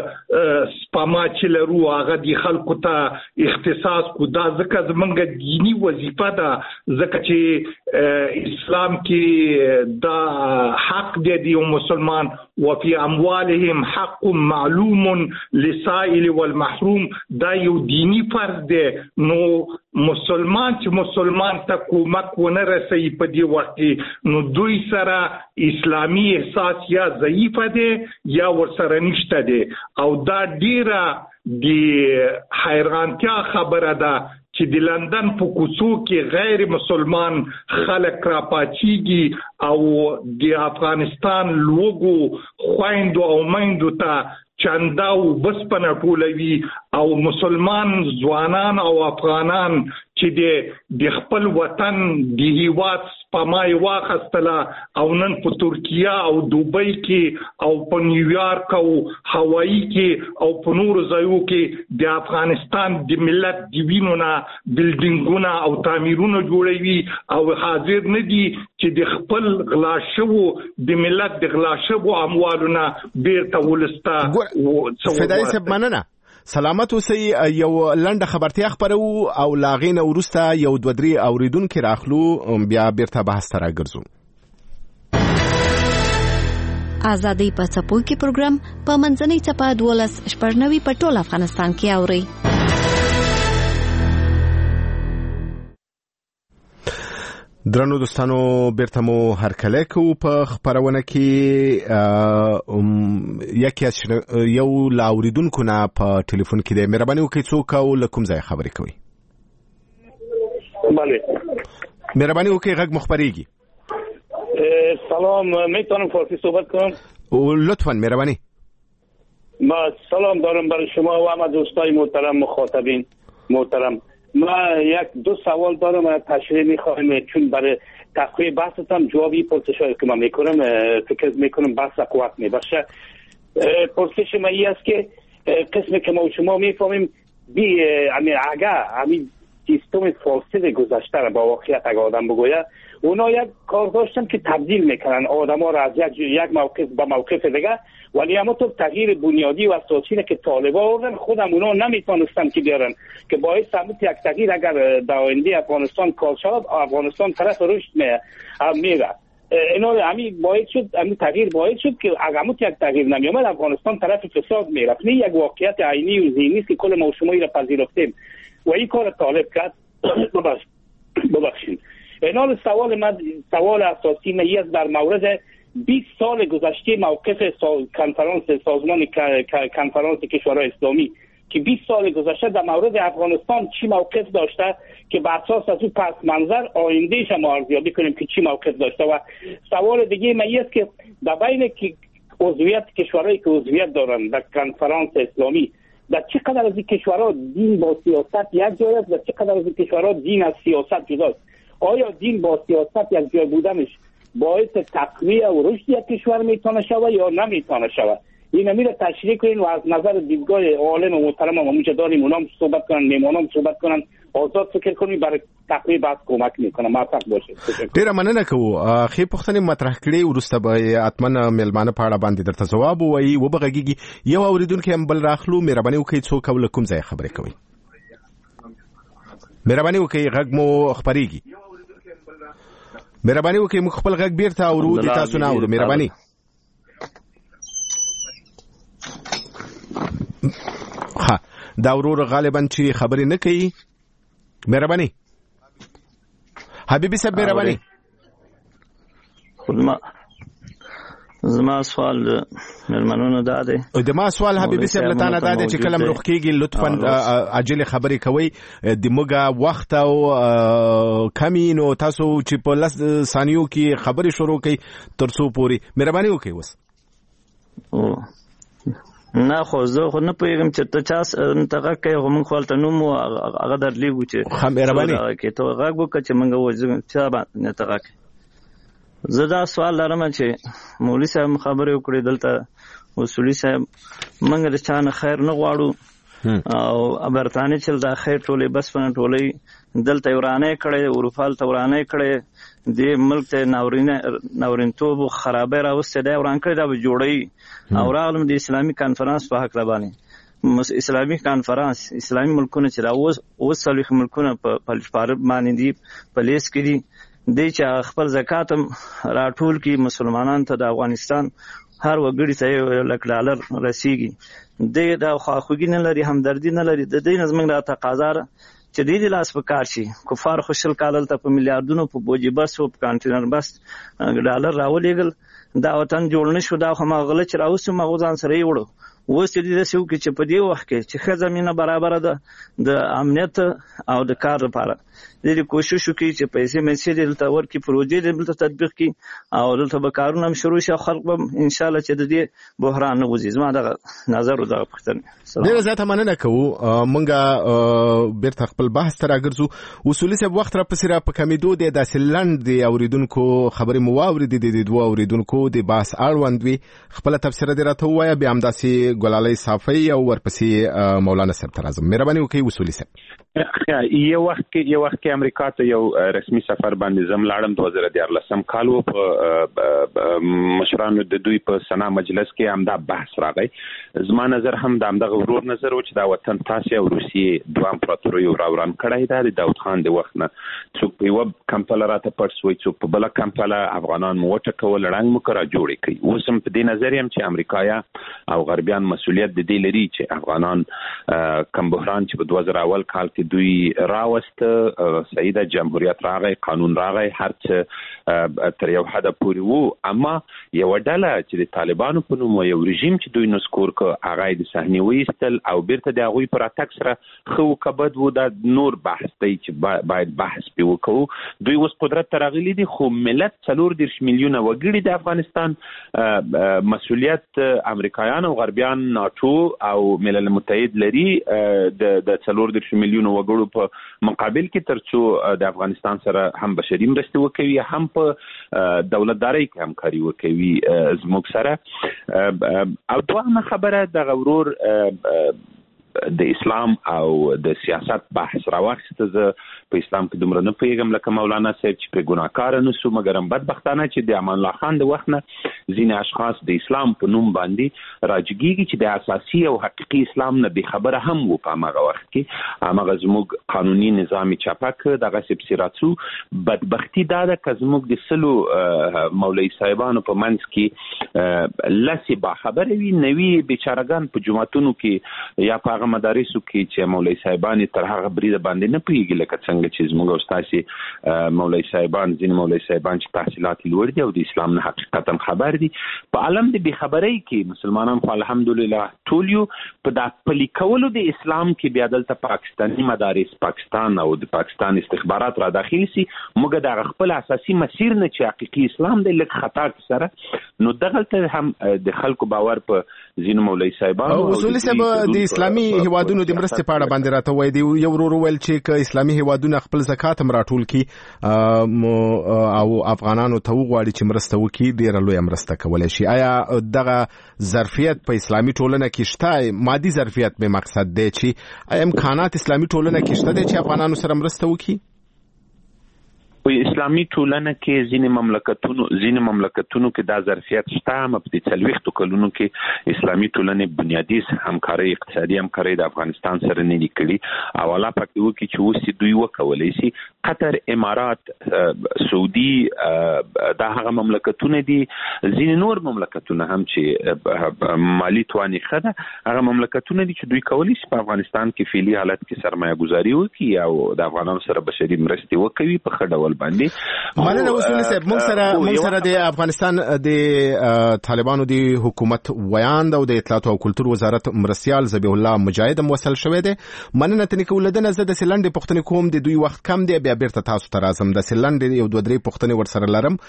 څه سپما چې لرو هغه د خلکو ته اختصاص کو دا ځکه زمونږ دینی وظیفه ده ځکه چې اسلام کې دا حق دی د مسلمان وفي اموالهم حق معلوم للسائل والمحروم دا یو دینی فرض دی نو مسلمان چې مسلمان ته کومک ونه رسي په دې وخت نو دوی سره اسلامي احساس یا ضعیف دی یا ورسره نشته دی او دا ډیره د حیرانتیا خبره ده چې د لندن په کوڅو کې غیر مسلمان خلک را پاتېږي او د افغانستان لوګو خويندو او میندو ته چنده او بسپنه ټولوي او مسلمان ځوانان او افغانان چې د خپل وطن د هیواد سپمای واخستله او نن په ترکیه او دوبۍ کې او په نیویارک او هوایی کې او په نورو ځایو کې د افغانستان د ملت د وینونه بلډینګونه او تعمیرونه جوړوي او حاضر نه دي چې د خپل غلا شوو د ملت د غلا شوو اموالونه بیرته ولسته فدای صاحب مننه سلامت اوسئ یو لنډه خبرتیا خبرو او لاغین ورسته یو دوه درې اوریدونکو راخلو بیا بیرته بحث ته راګرځو آزادۍ په څپو کې پروګرام په منځنۍ څپه 12 په ټول افغانستان کې اوري درنو دوستانو بیرته مو هرکلی کوو په خپرونه کې یو له اوریدونکو نه په ټلیفون کې دی مهرباني وکړئ څوک او له کوم ځای خبرې کوئ بله مهرباني وکړئ غږ مو خپرېږي سلام میتونم فارسی صحبت کنم لطفا مهربانی ما سلام دارم برای شما و همه دوستای محترم مخاطبین محترم ما یک دو سوال دارم تشریح میخوایم چون برای تقویه بحثتم جوابی پرسشایی که من میکنم فکر میکنم بحث قوت میبخشه پرسش من این است که قسمی که ما و شما میفهمیم اگر همین سیستم فاسد گذشته را با واقعیت اگر آدم بگوید اونا یک کار داشتن که تبدیل میکنن آدم ها را از یک موقف به موقف دیگه ولی اما تو تغییر بنیادی و اساسی که طالبان آوردن خودم اونا نمیتونستن که بیارن که باعث سمت یک تغییر اگر در آینده افغانستان کار شد افغانستان طرف رشد میره اینا همین باعث شد همین تغییر باعث شد که اگر یک تغییر نمیامد افغانستان طرف فساد میرفت نه یک واقعیت عینی و ذهنی است که کل ما شما را پذیرفتیم و این کار طالب کرد ببخشید اینا سوال اساسی من است در مورد 20 سال گذشته موقف کنفرانس سازمان کنفرانس کشورهای اسلامی که 20 سال گذشته در مورد افغانستان چی موقف داشته که بر اساس از اون پس منظر آیندهش ما ارزیابی کنیم که چی موقف داشته و سوال دیگه من است که در بین عضویت کشورهایی که عضویت دارن در کنفرانس اسلامی در چقدر از این کشورها دین با سیاست یک جای است و چقدر از این کشورها دین از سیاست جداست آیا دین با سیاست یک جای بودنش باعث تقویه و رشد یک کشور میتونه شود یا نمیتونه شود این میره تشریح کنین و از نظر دیدگاه عالم و محترم ما اونجا داریم اونام صحبت کنن میمونام صحبت کنن آزاد فکر کنی برای تقویه بحث کمک میکنه، موفق باشه. ډیره مننه کوو. خې پوښتنې مطرح کړې ورسته به اتمن ملمانه په اړه باندې درته جواب وایي و بغږیږي. یو اوریدونکو هم بل راخلو، مهرباني وکړئ څوک ول کوم ځای خبرې کوي، مهرباني وکړئ غږ مو خبريږي، مهرباني وکړئ موږ خپل غږ بیرته اورو دي تاسو نه اورو، مهرباني. ها دا ورور غالبا چې خبرې نه کوي، مهرباني حبيبي صاحب مهرباني. زما سوال ملمنونو دا دی، د ما سوال حبيبي صاحب لتانه دا دی چې کلم روخ کېږي لطفا عاجل خبرې کوي، د موږ وخت او کمی نو تاسو چې په لس ثانیو کې خبرې شروع کړئ ترڅو پوری مهرباني وکړئ. وس نه خو زه خو نه پوهېږم چې ته چا ته غږ کوې، خو موږ خپل ته نوم هغه درلیږو چې مهرباني کې ته غږ وکړه چې موږ وایو چا باندې ته غږ. زه دا سوال لرم چې مولوي صاحب خبرې وکړې دلته، اصولي صاحب موږ د چا نه خیر نه غواړو او برتانیې چې دا خیر ټولې بس په ټولې دلته ورانه کړې، اروپا ته ورانه کړې، د ملک ته ناورینتوب خرابې راوستې، دا وران کړې دا به جوړي. او راغلم د اسلامي کانفرنس په حق باندې، اسلامي کانفرنس اسلامي ملکونه چې دا اوس څلوېښت ملکونه په پارب باندې دي په لیست کې دي، دی چې خپل زکات هم راټول کی مسلمانانو ته د افغانستان هر وګړي ته $1,00,000 رسیږي. دی دا خواخوږي نه لري، همدردي نه لري. د دې نظم را تقاضا چې دې لاس په کار شي. کفار خوشل کالل ته په میلیارډونو په بوجي بس او په کانټینر بس $1 راولېګل، دا وطن جوړ نشو. دا خو ما غلط راوسو ما غوځان سره یې وړو. اوس دې د سیو کې چې په دې وخت کې چې ښه زمينه برابر ده د امنیت او د کار لپاره، دې کوشش وکړي چې پیسې مېسې دلته ورکړي، پروژې دلته تطبیق کړي او دلته به کارونه هم شروع شي، خلک به ان شاء الله چې د دې بحران نه وځي. زما دغه نظر او دغه پوښتنه. ډېر زیاته مننه کوو. مونږه بیرته خپل بحث ته راګرځو. اصولي صاحب وخت را پسې را په کمیدو دی، داسې لنډ دی اوریدونکو خبرې مو واورېدې، د دوه اوریدونکو د بحث اړوند وي، خپله تفسیره دې راته ووایه، بیا همداسې ګلالۍ صافۍ او ورپسې مولانا صاحب ته راځم. مهرباني وکړئ اصولي صاحب. یو وخت کې امریکا ته یو رسمي سفر باندې زم لاړم 2014 کال و. په مشرانو د دوی په سنا مجلس کې همدا بحث راغی. زما نظر هم د همدغه ورور نظر و چې دا وطن تاسې او روسیې دوه امپراتورۍ راوران کړی دا د داود خان د وخت نه. څوک په یوه کمپله راته پټ سوی، څوک په بله کمپله افغانان مو وټکول، ړنګ مو که را جوړې کوي. اوس هم په دې نظر یم چې امریکایان او غربیان مسؤلیت د دې لري چې افغانان کم بحران چې په 2001 کال کې دوی راوسته، صحیح ده، جمهوریت راغی، قانون راغی، هر څه تر یو حده پورې وو. اما یو ډله چې د طالبانو په نوم یو رژیم چې دوی نسکور که هغه د صحنې وایستل او بیرته د هغوی پر راتګ سره ښه و که بد و، دا نور بحث دی چې باید بحث پرې وکړو. دوی اوس قدرت ته راغلي دي، خو ملت 34 میلیونه وګړي د افغانستان مسؤلیت امریکایان او غربیان، ناتو او ملل متحد لري د 34 میلیونه وګړو په مقابل کې، ترڅو د افغانستان سره هم بشري مرستې وکوي، هم په دولتدارۍ کې همکاري وکوي زموږ سره. او دوهمه خبره د غورور د اسلام او د سیاست بحث راوخسته. زه په اسلام کې دومره نه پوهېږم لکه مولانا صاحب چې په ګناهکاره نه سو، مګر بدبختانه چې د امان الله خان د وخت نه ځینې اشخاص د اسلام په نوم باندې راجګېږي چې د اساسي او حقیقي اسلام نه بېخبره هم و. په همغه وخت کې همغه زموږ قانوني نظام چپه کړ، دغسې پسې راتلو. بدبختي دا ده که زموږ د 100 مولوي صاحبانو په منځ کې لسې باخبره وي، نوي بیچارهګان په جوماتونو کې یا په هغه مدارسو کې چې مولوي صاحبان تر هغه بریده باندې نه پوهېږي لکه څنګه چې زموږ او ستاسې مولوي صاحبان، ځینې مولوي صاحبان چې تحصیلات لوړ دي او د اسلام نه حقیقتا خبر دي. په عالم د بېخبرۍ کې مسلمانان خو الحمدلله ټول یو په دا پلي کولو د اسلام کې بیا دلته پاکستاني مدارس، پاکستان او د پاکستان استخبارات را داخل سي، موږ د خپل اساسي مسیر نه چې حقیقي اسلام دی لږ خطا سره. نو دغلته هم د خلکو باور په ځینو مولوي صاحبانو اصولي صاحب د اسلامي هیوادونو د مرستې په اړه باندې راته وایي دی یو ورور ویل چې ک اسلامي هیوادونه خپل زکات هم راټول کی او افغانانو ته وغواړي چې مرسته وکړي ډیره لوی مرسته کولای شي. آیا دغه ظرفیت په اسلامي ټولنه کې شته؟ مادي ظرفیت به مقصد دی چې امکانات اسلامي ټولنه کې شته چې افغانانو سره مرسته وکړي؟ په اسلامي ټولنه کې ځینې مملکتونو کې دا ظرفیت شته. هم په 40 کلونو کې اسلامي ټولنې بنیادی همکاري اقتصادي همکاري د افغانستان سره نه لیکلي او الله پکې وکړي چې اوس دوی وکولای شي. قطر، امارات، سعودي دا هغه مملکتونه دي. ځینې نور مملکتونه هم چې مالی تواني خده هغه مملکتونه دي چې دوی کولای شي په افغانستان کې فعلی حالت کې سرمایه گذاري وکړي او د افغانانو سره بشري مرستې وکړي په خډه مننه وسولي صاحب. موږ سره د افغانستان د طالبانو د حکومت ویاند او د اطلاعات او کلتور وزارت مرستيال ذبیح الله مجاهد وصل شوی دی. مننه تنه کولدنه زه د سلند پښتنې کوم د دوی وخت کم دی بیا بیرته تاسو ته راځم. د سلند یو دوه درې پښتنې ور سره لرم.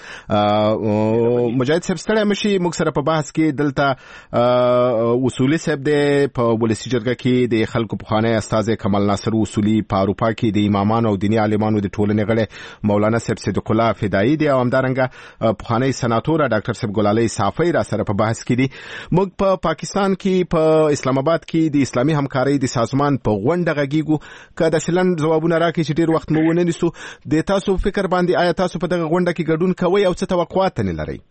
مجاهد صاحب ستړی مشي موږ سره په بحث کې دلته وسولي صاحب د په ولسی جرګه کې د خلکو په خانه استاد کمال ناصر وسولي په اروپا کې د امامانو او دیني عالمانو د ټولنې غړي مولانا صاحب صدیق الله فدایی دی او همدارنګه پخوانی سناتور ډاکټر صاحب ګلالي صافی را سره په بحث کې دي. موږ په پاکستان کې په اسلام آباد کې د اسلامي همکارۍ د سازمان په غونډه غږیږو که د سلن جوابونه راکړي چې ډیر وخت مو ونه نیسو. د تاسو فکر باندې آیا تاسو په دغه غونډه کې ګډون کوئ او څه توقعات نه لرئ؟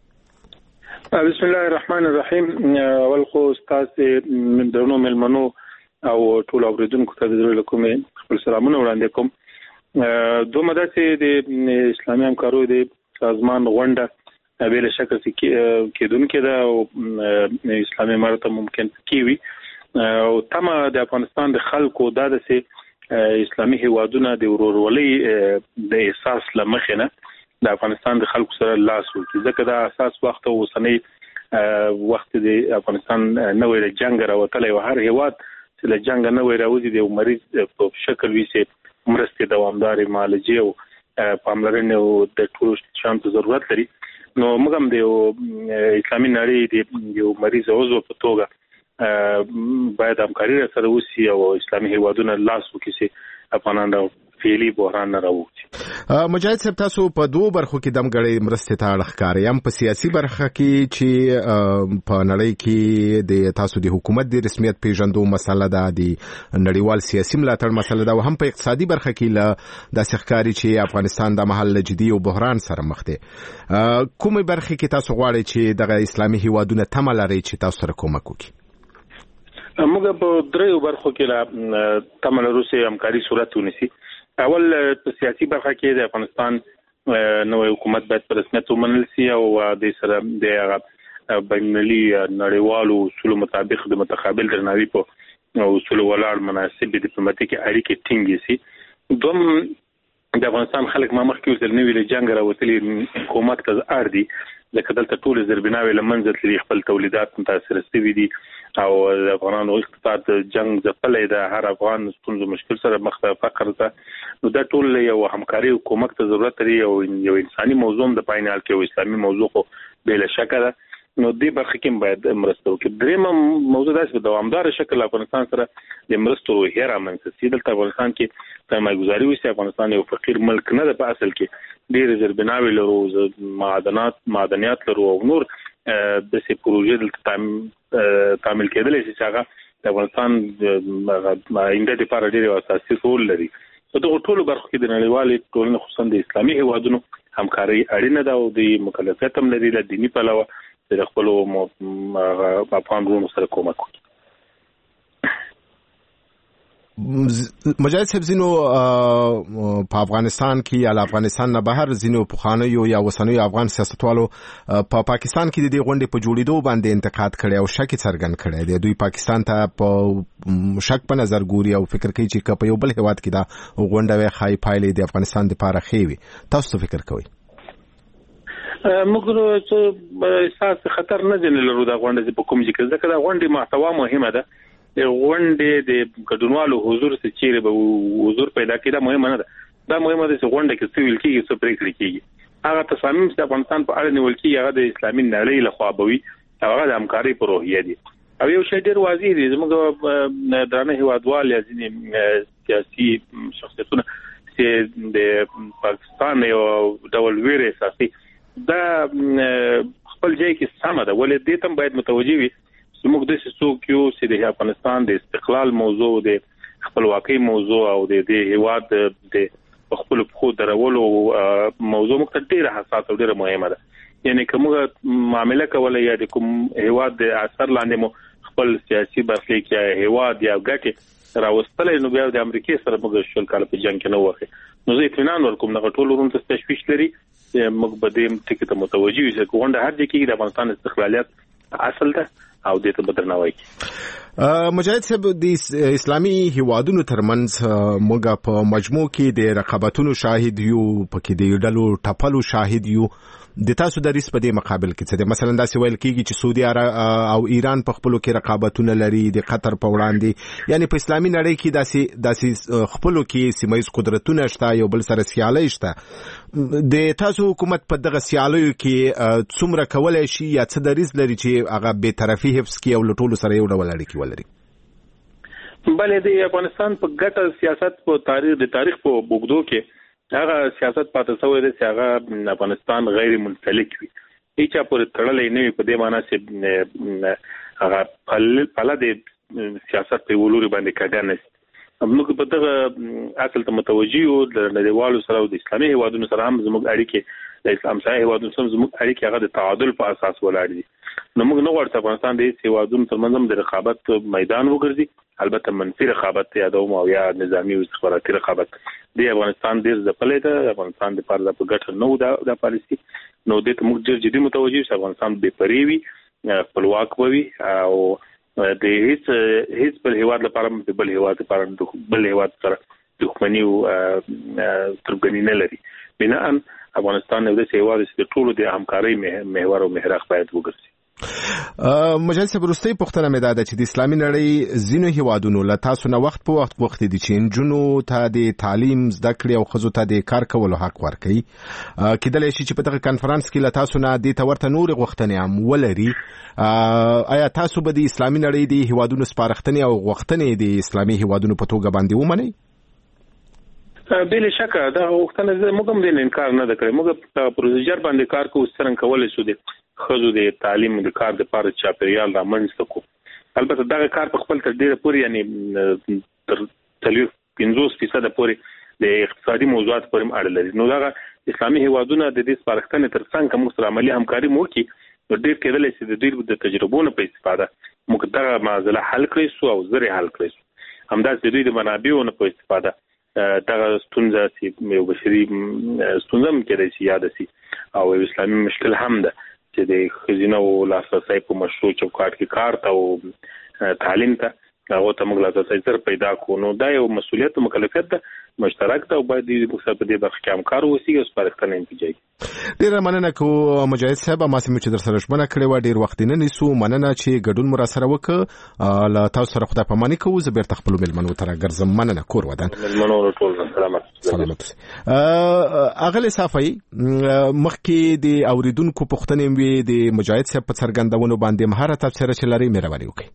بسم الله الرحمن الرحیم. اول خو تاسو من درنو ملمنو او ټول اوریدونکو ته د زړه کومې خپل سلامونه وړاندې کوم. دومره چې د اسلامي همکارو د سازمان غونډه به له شکل کېدونکې ده او اسلامي امارات ممکن کیوي او تمه د افغانستان د خلکو د اسلامي هیوادونو د ورورولۍ د احساس لمخې نه د افغانستان د خلکو سره لاس ورکړي. ځکه دا اساس وخت او اوسنۍ وخت د افغانستان نوې جنگ راوتلی او هر هیواد چې له جنگ نوې راوځي د مریض په شکل ویسي مرستې دوامداري معالجې او پاملرنې او د ټولو شانتو ضرورت لري. نو موږ هم د اسلامي نړۍ د یو مریض عضو په توګه باید همکاري سره وشي او اسلامي هیوادونه لاس وکړي افغانان د فعلی بحران نه راوځي. مجاهد صاحب تاسو په دوه برخو کې دمګړې مرستې ته اړه ښکاري. هم په سیاسي برخه کې چې په نړۍ کې د تاسو د حکومت د رسمیت پیژندو مسله ده د نړیوال سیاسي ملاتړ مسله ده او هم په اقتصادي برخه کې له داسې ښکاري چې افغانستان د محل جدي او بحران سره مخ دی. کومه برخه کې تاسو غواړئ چې دغه اسلامي هیوادونه تمه لري چې تاسو سره کومک وکړي؟ موږ په درې برخو کې لا تمه لرو چې همکاري صورت ونیسي. اول په سیاسي برخه کې د افغانستان نوې حکومت باید په رسمیت ومنل شي او د سره د بینالمللي نړیوالو اصولو مطابق د متقابل درناوي په اصول ولاړ مناسب ډیپلوماټیک اړیکې ټینګې شي. دوم د افغانستان خلک مخکې وزل نوې له جنگ راوتلي حکومت ته اړ دي ځکه دلته ټول زربناوي لمنځه تللي خپل تولیدات متاثر شوي دي او د افغانانو اقتصاد جنگ ځپلې ده. هر افغان ستونزو مشکل سره مخ ته فقر ده. نو دا ټول یو همکاري حکومت ته ضرورت لري او یو انساني موضوع د پاینال کې او اسلامي موضوع خو بلا شک ده. نو دې برخه کې باید مرسته وکړي. درېم موضوع دا چې په دوامدار شکل افغانستان سره د مرستو روحیه رامنځته شي. دلته افغانستان کې سرمایه گذاري وشي. افغانستان یو فقیر ملک نه ده په اصل کې. ډېر زربناوي لرو، معدنیات لرو او نور د سي پروژې دلته تعمیل کېدلې چې هغه د افغانستان آینده لپاره ډېر اساسي رول لري. په دغه ټولو برخو کې د نړیوالې ټولنې خصوصا د اسلامي هیوادونو همکاري اړینه ده او د مکلفیت هم لري له دیني پلوه د خپل افغان وروڼو سره کومک وکړي. مجاهد صاحب زینو په افغانستان کې یا افغانستان نه بهر زینو پخوانیو یا وسنیو افغان سیاستوالو په پاکستان کې د دې غونډې په جوړېدو باندې انتقاد کړي او شک څرګند کړي دی. دوی پاکستان ته په شک په نظر ګوري او فکر کوي چې په یو بل هیواد کې دا غونډه وي خای پایلې د افغانستان لپاره خېوي. تاسو څه فکر کوئ؟ موږ څه احساس خطر نه جنلرو دا غونډه په کوم ځای کې ځکه دا غونډه محتوا مهمه ده. غونډه د ګډونوالو حضور څخه چیرې به حضور پیدا کړي دا مهمه نه ده. دا مهمه ده چې غونډه کې څه ویل کېږي څه پریکړې کېږي. هغه تصامیم چې افغانستان په اړه نیول کېږي هغه د اسلامي نړۍ لخوا به وي هغه د همکارۍ په روحیه دي. او یو شی ډیر واضح دی زموږ درانه هیوادوال یا ځینې سیاسي شخصیتونه چې د پاکستان یو ډول ویره اساسي دا خپل ځای کې سم ده ولې دې تم باید متوجي وي زموږ د څوک یو چې د افغانستان د استقلال موضوع د خپلواکۍ موضوع او د هیواد د خپل خو درولو موضوع مختلف ډیره حساس او ډیره مهمه ده یعنی کومه معاملې کولای یا د کوم هیواد د اثر لاندې مو خپل سیاسي برخلیک یا هیواد یا ګټه راوستلې نو بیا د امریکای سره موږ شل کال په جنگ کې نه وخه نو زه اطمینان ورکوم نه ټول ورونو ته تشویش لري موږ به دې ټکی ته متوجي یو چې کومه هر ځای کې د افغانستان استقلالیت اصل ده او دې ته بدرناوي مجاهد صاحب د اسلامي هیوادونو ترمنځ موږ په مجموع کې د رقابتونو شاهد یو پکې د ډلو ټپلو شاهد یو د تاسو د ریس په دې مقابل کې څه ده مثلا دا سی ویل کېږي چې سعودي عرب او ایران په خپلو کې رقابتونه لري د قطر په وړاندې یعنی په اسلامي نړۍ کې داسې خپلو کې سیمایي قدرتونه شته یو بل سره سیالي شته د تاسو حکومت په دغه سیالیو کې څومره کولای شي یا څه د ریس لري چې هغه به طرفي حفظ کې او لټولو سره یو ډول اړیکې ولري بلې د افغانستان په ګټه سیاست په تاریخ په بوګدو کې هغه سیاست پاتې شوی دی چې هغه افغانستان غیر منسلک وي هیڅ پورې تړلې نه وي په دې معنی چې هغه پله د سیاست په ولوري باندې کاږه نه موږ په دغه اصل ته متوجي یو د نړیوالو سره او د اسلامي هیوادونو سره هم زموږ اړیکې د اسلام سره هیوادونو سره زموږ اړیکې هغه د تعادل په اساس ولاړ دي نو موږ نه غواړو افغانستان د هیوادونو ترمنځ د رقابت میدان وګرځي البته منفي رقابت یادوم او یا نظامی او استخباراتي رقابت د افغانستان ډیر ځپلې ده افغانستان د پاره د ګټه نو د پالیسي نو د موږ ډیر جدي متوجي چې افغانستان بے پرې وي خپلواک وي او د هیڅ بل هیواد لپاره بل هیواد لپاره بل هیواد سره دښمنی او ترګنی نه لري بنا ان افغانستان یو د هیواد چې ټولو د همکارۍ محور او محراق باید وګرځي مجاهد صاحب وروستۍ پوښتنه مې دا ده چې د اسلامي نړۍ ځینو هیوادونو له تاسو نه وخت په وخت غوښتي دي چې نجونو ته د تعلیم زده کړې او ښځو ته د کار کولو حق ورکوي کېدلی شي چې په دغه کنفرانس کې له تاسو نه دې ته ورته نورې غوښتنې هم ولري آیا تاسو به د اسلامي نړۍ د هیوادونو سپارښتنې او غوښتنې د اسلامي هیوادونو په توګه باندې ومنئ بل شک دا وختونه موږ هم د انکار نه کړی موږ په پروسیجر باندې کار کوو څنګه کولای شو د خزو د تعلیم د کار د پاره چاپیریال را منځ کو البته دا کار په خپل تدبیر پورې یعنی تر 50% پورې د اقتصادي موضوعات پورې اړه لري نو دا اسلامي هیوادونه د دې سپارښتنې تر څنګ کوم سره عملی همکاري مو کی ډېر کېدل چې د دې د تجربو په استفاده موږ دا معضله حل کړی سو او زری حل کړی همداسې د دې منابعو نه په استفاده دا ستونزه چې یو بشري ستونزه هم کېدای شي یاد شي او اسلامي مشکل هم ده چې د خزینه او لاسرسي په مشروع چوکاټ کې کار ته او تعلیم ته هغه ته موږ لاسرسي تر پیدا کو نو دا یو مسؤلیت او مکلفیت ده مشترک ده او باید د موږ په دې برخه کې همکار اوسئ او سپارښتنه انتجاج ډیر مننه کو مجاهد صاحب ما سم چې در سره شمنه کړې و ډیر وخت نه نیسو مننه چې ګډون مر سره وک لا تاسو سره خدای پاماني کوو زه بیرته خپل ملمنو تر ګرځم مننه کور ودان ملمنو ټول سلامت اغلی صافي مخکې د اوریدونکو پوښتنې وي د مجاهد صاحب په څرګندونو باندې مهارت افسر چې لري مهرباني وکړئ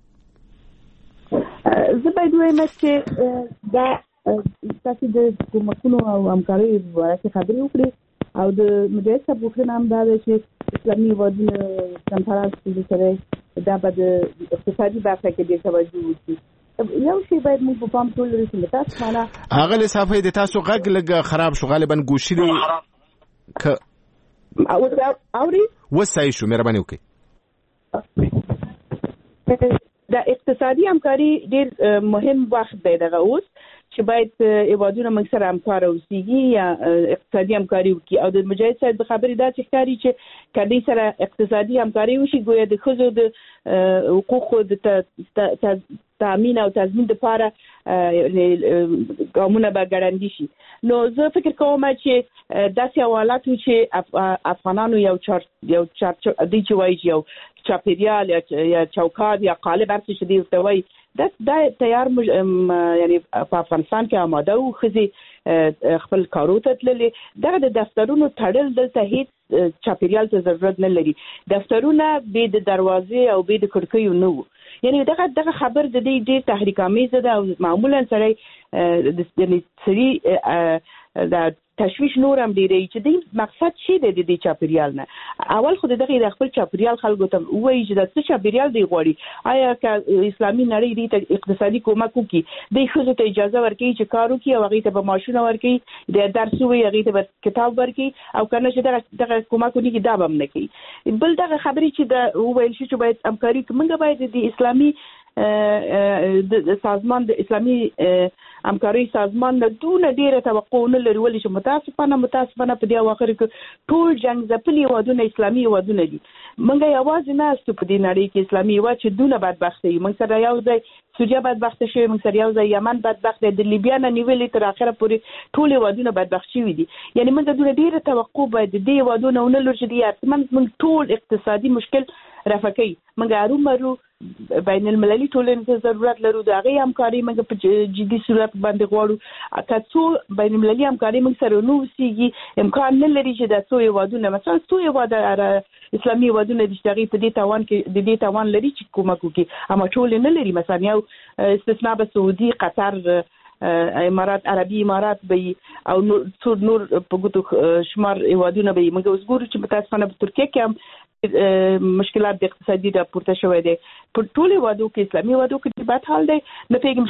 زه باید وایم چې دا تاسو د کومکونو او همکارۍ ورته خبرې وکړي او د مجاهد صاحب وکړه هم دا چې اسلامي هیوادونو کنفرانس کې سره دا به د اقتصادي برخه کې ډېر توجه وکړي یو شی باید موږ په پام کې ولرو چې تاسو معنا هغه صافي د تاسو غږ لږ خراب شو غالبا ګوشي ک او اوري وسای شو مهرباني وکړئ دا اقتصادي همکاري ډېر مهم وخت دی دغه اوس چې باید هیوادونه موږ سره همکار اوسېږي یا اقتصادي همکاري وکړي او د مجاهد صاحب د خبرې دا چې ښکاري چې کله سره اقتصادي همکاري وشي ګویا د ښځو د حقوقو د تامین او تضمین لپاره ګامونه به ګړندي شي نو زه فکر کوم چې داسې حالات چې افغانانو یو چارت دی چې وایي یو چاپیریال یا چوکاټ یا قالب هر څه چې دی ورته وایي دا تیار یعنی په افغانستان کې آماده و ښځې خپل کارو ته تللې دغه د دفترونو تړل دلته هیڅ چاپیریال ته ضرورت نه لري. دفترونه به د دروازې او به د کړکیو نه وو. یعنی دغه خبر د دې ډېر تحریک آمیز ده او معمولا سره د سری د تشویش نور هم ډیری چې د مقصد شي د دې چاپیریال نه اول خو دغه د خپل چاپیریال خلکو ته وایي چې د څه چاپیریال دی غوړي آیا که اسلامي نړۍ دې اقتصادي کومک وکړي د خزو ته اجازه ورکړي چې کار وکړي او هغه ته به ماشين ورکړي د درس وي هغه ته کتاب ورکړي او کنه چې دغه کومک ونی کې دا به نه کوي. بل دغه خبرې چې د ویل شي چې باید همکاري کومه باید د اسلامي د سازمان د اسلامي همکاري سازمان نه دونه ډیره توقع نه لري ولې چې متاسفانه په دې اواخر کې ټول جنگ ځپلي ودونه اسلامي ودونه دي. منګه یوازې نه است په دې نړۍ کې اسلامي و چې دونه بدبخت دي. موږ سره یو ځای سوریه بدبخت شوی، موږ سره یو ځای یمن بدبخت دی، د لیبیا نه نیولې تر اخره پورې ټول ودونه بدبخت شوی دي. یعنی موږ دونه ډیره توقع باید دې ودونه نه لري چې دې موږ ټول اقتصادي مشکل رفقي موږ ارومرو بین المللي ټولنې ته ضرورت لرو د هغه همکاري موږ په جدي صورت باندې غواړو. که څو بین المللي همکاري موږ سره نو وسیږي امکان نه لري چې د څو ودونه مثلا څو واده اسلامي ودونه د شتغي په دې توان کې د دې توان لري چې کومک وکړي اما ټول نه لري. مثلا یو استثناء به سعودي، قطر، امارات عربي امارات به او نور په ګوتو شمار ودونه به موږ اوس ګورو چې متاسفانه په ترکیه کې هم مشکلات د اقتصادي د پورته شوې دي. په ټولو وادو کې اسلامي وادو کې بد حال دی. نه پیګم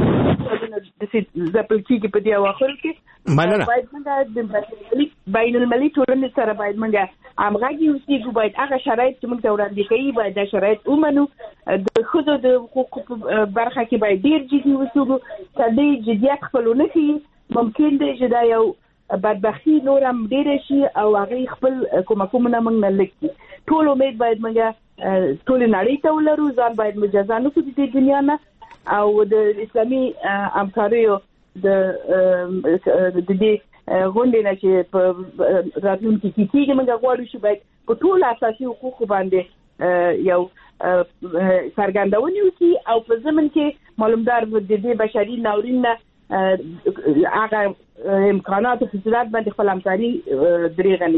د زپل کې په دی اواخر کې باید موږ بین المللي ټولنې سره باید موږ همغږي اوسېږو. باید هغه شرایط چې موږ ته وړاندې کوي باید دا شرایط ومنو. د ښځو د حقوقو برخه کې باید ډیر جدي اوسېږو. که دې جدیت خپلونه کړي ممکن دی چې دا یو بدبختی نور هم ډیر شي او هغه خپل کومکونه موږ نه لکي. ټول امید باید موږ ټول نړۍ ته ولرو، ځان باید مجازا نه کړو د دنیا نه او د اسلامي همکاریو د دې غونډې نه چې په راتلونکي کې کېږي موږ غواړو چې باید په ټول اساسي حقوقو باندې یو څرګندونه وکړي او په ضمن کې معلومدار د دې بشري ناورین نه هغه امکانات او فرصت باندې خپل همکاري درېغلي.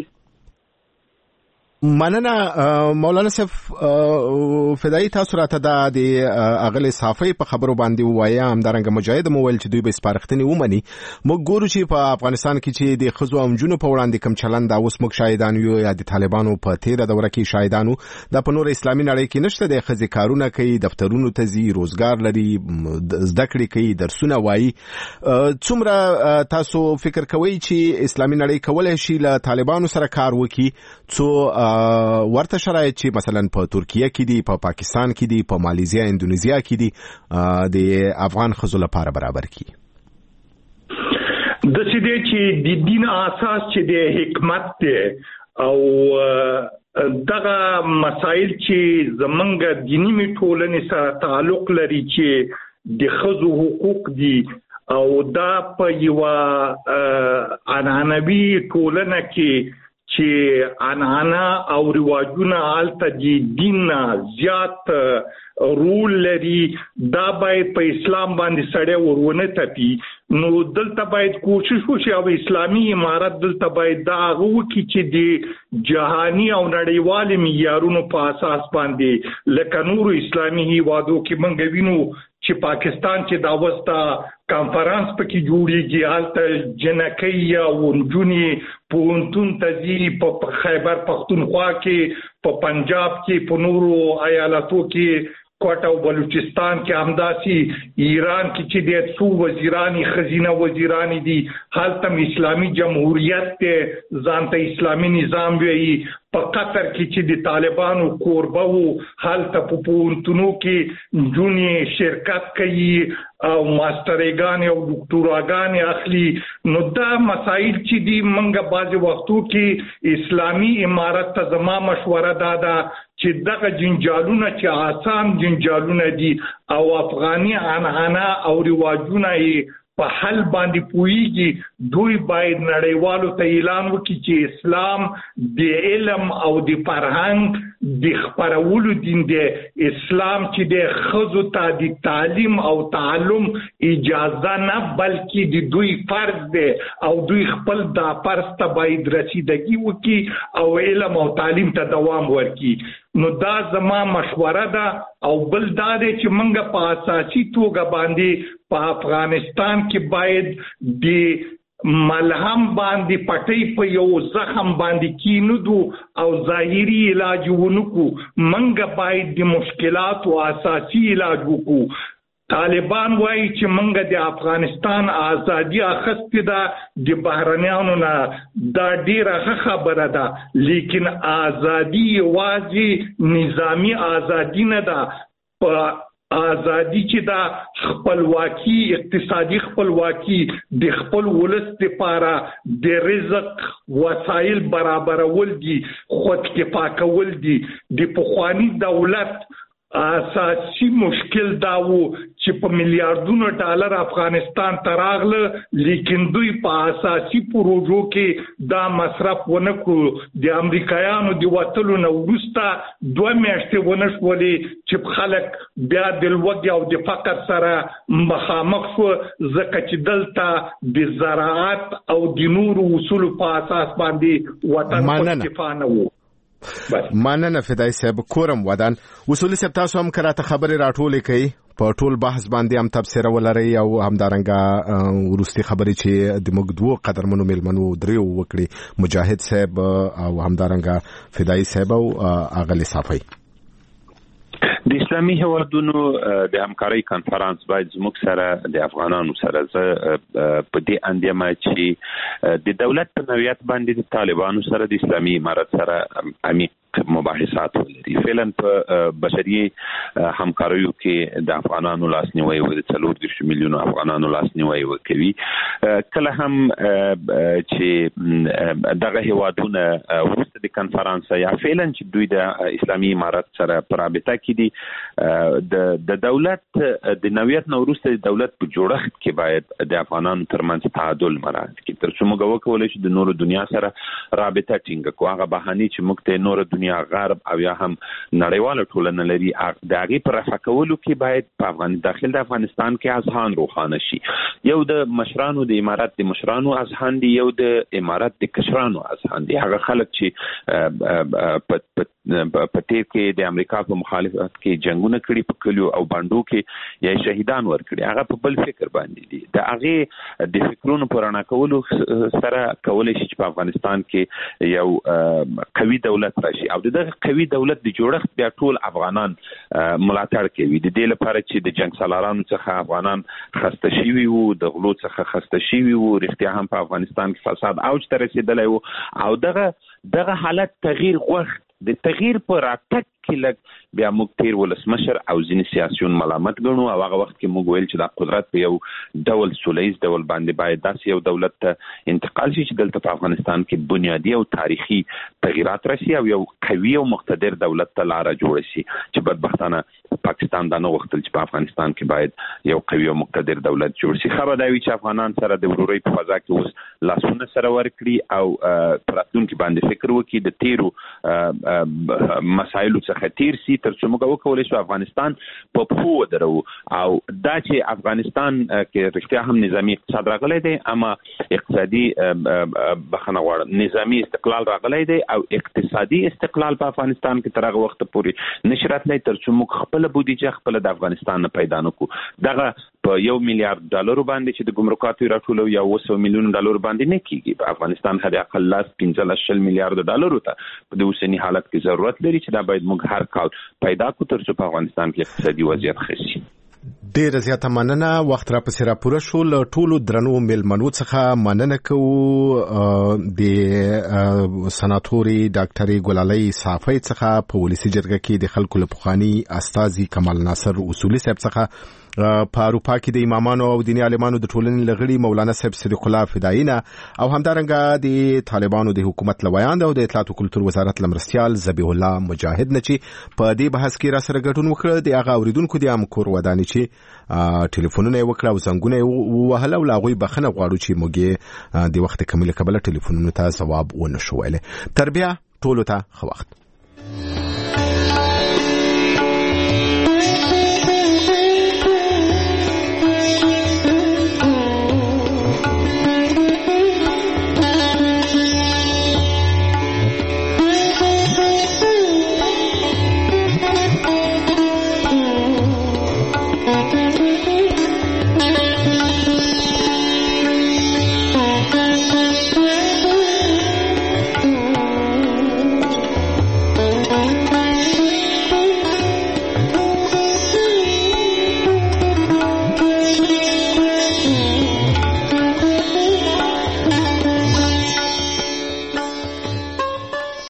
مننه مولانا صاحب فدایي تاسو راته د اغلی صافي په خبرو باندې وایي همدارنګه مجاهد مویل چې دوی به سپارښتنې ومني. موږ ګورو چې په افغانستان کې چې د ښځو او نجونو په وړاندې کوم چلند دا اوس موږ شاهدان یو یا د طالبانو په تیره دوره کې شاهدانو دا په نور اسلامي نړۍ کې نشته. د ښځې کارونه کوي، دفترونو ته ځي، روزګار لري، زده کړې کوي، درسونه وایي. څومره تاسو فکر کوئ چې اسلامي نړۍ کولای شي له طالبانو سره کار وکړي څو ورته شرایط چې مثلا په ترکیه کې دي، په پاکستان کې دي، په مالیزیا، اندونیزیا کې دي د افغان ښځو لپاره برابر کړي؟ د سیدې چې د دین اساس چې د حکمت دی او دغه مسائل چې زمونږ دینی ټولنې سره تعلق لري چې د ښځو حقوق دي او دا په یو عنعنوي ټولنه کې چې عنعنه او رواجونه آلته دي دین زیات رول لري دا باید په اسلام باندې سړی ورونه تپي. نو دلته باید کوشش وشي او اسلامي امارت دلته باید دا وکړي چې د جهاني او نړیوال معیارونو په اساس باندې لکه نور اسلامي هیوادو کې موږ وینو چې پاکستان چې دا وستا کانفرنس پکې جوړیږي حالت جنکۍ او نجونې پونتون تزي په خیبر پختونخوا کې، په پنجاب کې، په نورو ایالتو کې، کوټه او بلوچستان کې، همداسي ایران کې چې د څو وزیرانی خزینه وزیرانی دي حالت اسلامي جمهوریت ته ځانته اسلامي نظام وی. په قطر کې چې د طالبانو کوربه وو حالت په پونتونو کې جونې شرکت کوي او ماسترګان او ډاکټوراګان اخلي. نو دا مسائل چې دی منګه بعض وختو کې اسلامي امارت ته زما مشوره دادا چې دغه جنجالونه چې آسان جنجالونه دي او افغاني عنعنه او رواجونه په حل باندې پويږي دوی باید نړیوالو ته اعلان وکړي چې اسلام د علم او د فرهنګ د خپرولو دین دی. اسلام چې د خزو ته د تعلیم او تعلم اجازه نه بلکې د دوی فرض دی او دوی خپل د فرض ته باید رسیدګي وکړي او علم او تعلیم ته دوام ورکړي. نو دا زما مشوره ده او بل دا دی چې موږ په اساسي توګه باندې په افغانستان کې باید د ملهم باندې پټي په یو زخم باندې کینودو او ظاهري علاج ونکو. موږ باید د مشکلاتو اساسي علاج وکړو. طالبان وایي چې موږ د افغانستان ازادي اخیستې ده د بهرنیانو نه. دا ډیره خبره ده لیکن ازادي یوازې نظامی ازادي نه ده. په ازادي چې دا خپلواکي اقتصادي خپلواکي د خپل ولس لپاره د رزق وسایل برابرول دي خود کفا کول دي. د پخوانی دولت اساسي مشکل دا وو چې په میلیارډونو ډالر افغانستان ته راغله لیکن دوی په اساسي پروژو کې دا مصرف ونه کړو. د امریکایانو د وټلو نو وروسته 2 میاشتې ونه شولې چې خلک بیا د لوږې او د فقر سره مخامخ شو ځکه چې دلته د زراعت او د نورو اصول په اساس باندې وطن په استفانه وو. مننه فدای صاحب. کورم ودان اصولي صاحب تاسو هم کراته خبرې راټولې کړئ په ټول بحث باندې هم تبصره ولري او همدارنګه ورستي خبرې چې د موږ دوه قدرمنو ملمنو دریو وکړي مجاهد صاحب او همدارنګه فدای صاحب او اغلی صافي. د اسلامي هیوادونو د همکارۍ کانفرنس باید زموږ سره د افغانانو سره په دې اندیمه چې د دولت په نوعیت باندې د طالبانو سره د اسلامي امارت سره عمیق مباحثات ولري. فعلا په بشري همکاریو کې د افغانانو لاسنیوي او د 40 میلیونو افغانانو لاسنیوي وکوي. کله هم چې دغه هیوادونه ورسته د کانفرنس یا فعلا چې دوی د اسلامي امارت سره په رابطه کې دي د دولت د نوعیت نو ورسته د دولت په جوړښت کې باید د افغانانو ترمنځ تعادل مراعات کړي تر څو موږ وکولای شو د نورو دنیا سره رابطه ټینګه کوو. هغه بهانه چې موږ ته نورو دنیا غرب او یا هم نړیواله ټولنه لري د هغې په رفع کولو کې باید په داخل د افغانستان کې اذهان روښانه شي. یو د مشرانو د امارت د مشرانو اذهان دي، یو د امارت د کشرانو اذهان دي. هغه خلک چې په تیر کې د امریکا په مخالفت کې جنگونه کړي په کلیو او باندو کې یا شهیدان ورکړي، هغه په بل فکر باندې دي. د هغې د فکرونو پرانا کولو سره کولای شي چې په افغانستان کې یو قوي دولت راشي او دغه قوي دولت د جوړښت بیا ټول افغانان ملاتړ کوي. د دې لپاره چې د جنگ سالارانو څخه افغانان خسته شوي وو، د غلو څخه خسته شوي وو، رښتیا هم په افغانستان کې فساد اوج ته رسیدلی وو او دغه حالت تغییر غوښت. د تغییر پر راتګ کې لږ بیا موږ تیر ولسمشر او ځینې سیاسيون ملامت ګڼو او هغه وخت کې موږ ویل چې د قدرت په یو ډول سولیز ډول باندې باید داسې یو دولت ته انتقال شي چې دلته په افغانستان کې بنیادی او تاریخي تغییرات راشي او یو قوي او مقتدر دولت ته لار جوړ شي چې بدبختانه پاکستان دا نه غوښتل چې په افغانستان کې باید یو قوي او مقتدر دولت جوړ شي. خبر دا وی چې افغانان سره د ورورۍ په فضا کې اوس لاسونه سره ورکړي او پراتونکو باندې فکر وکړي د تیرو مسایلو څخه تیر سي تر څو موږ وکولای شو افغانستان په پښو ودرو او دا چې افغانستان کې رښتیا هم نظامی اقتصاد راغلی دی اما اقتصادي بخنه غواړي نظامی استقلال راغلی دی او اقتصادي استقلال په افغانستان کې تر هغه وخت پورې نشرات نه تر څو موږ خپل بودیجه خپل د افغانستان نه پیدا نکو. دغه په $1 میلیارډ باندې چې د ګمرکاتو راټولو یا 200 میلیون ډالر باندې نه کیږي. په افغانستان حد اقل لاس 15 میلیارډ ډالر ته په اوسنی حالت کې ضرورت لري چې دا باید موږ هر کال پیدا کړو تر څو په افغانستان کې اقتصادي وضعیت ښه شي. ډیر زیاته مننه. وخت را پسې را پوره شو. ټولو درنو ملمنو څخه مننه کوو د سناتوري ډاکټر ګلالۍ صافی څخه په ولسی جرګه کې د خلکو لپخانی استاذي کمال ناصر اصولي صاحب څخه په اروپا کې د امامانو او دیني عالمانو د ټولنې لغړي مولانا صاحب صدیق الله فداینا او همدارنګه د طالبانو د حکومت لویاند او د اطلاعات او کلتور وزارت لمرستيال ذبیح الله مجاهد نه چې په دې بحث کې را سره ګډون وکړ. د هغه اوریدونکو د امکور ودانې چې ټلیفونونه وکړه او څنګه وهله او لاغوي بخنه غواړو چې موږ د وخت کمیله قبل ټلیفونونو ته جواب ونه شو ویل. تربیه ټولو ته خو وخت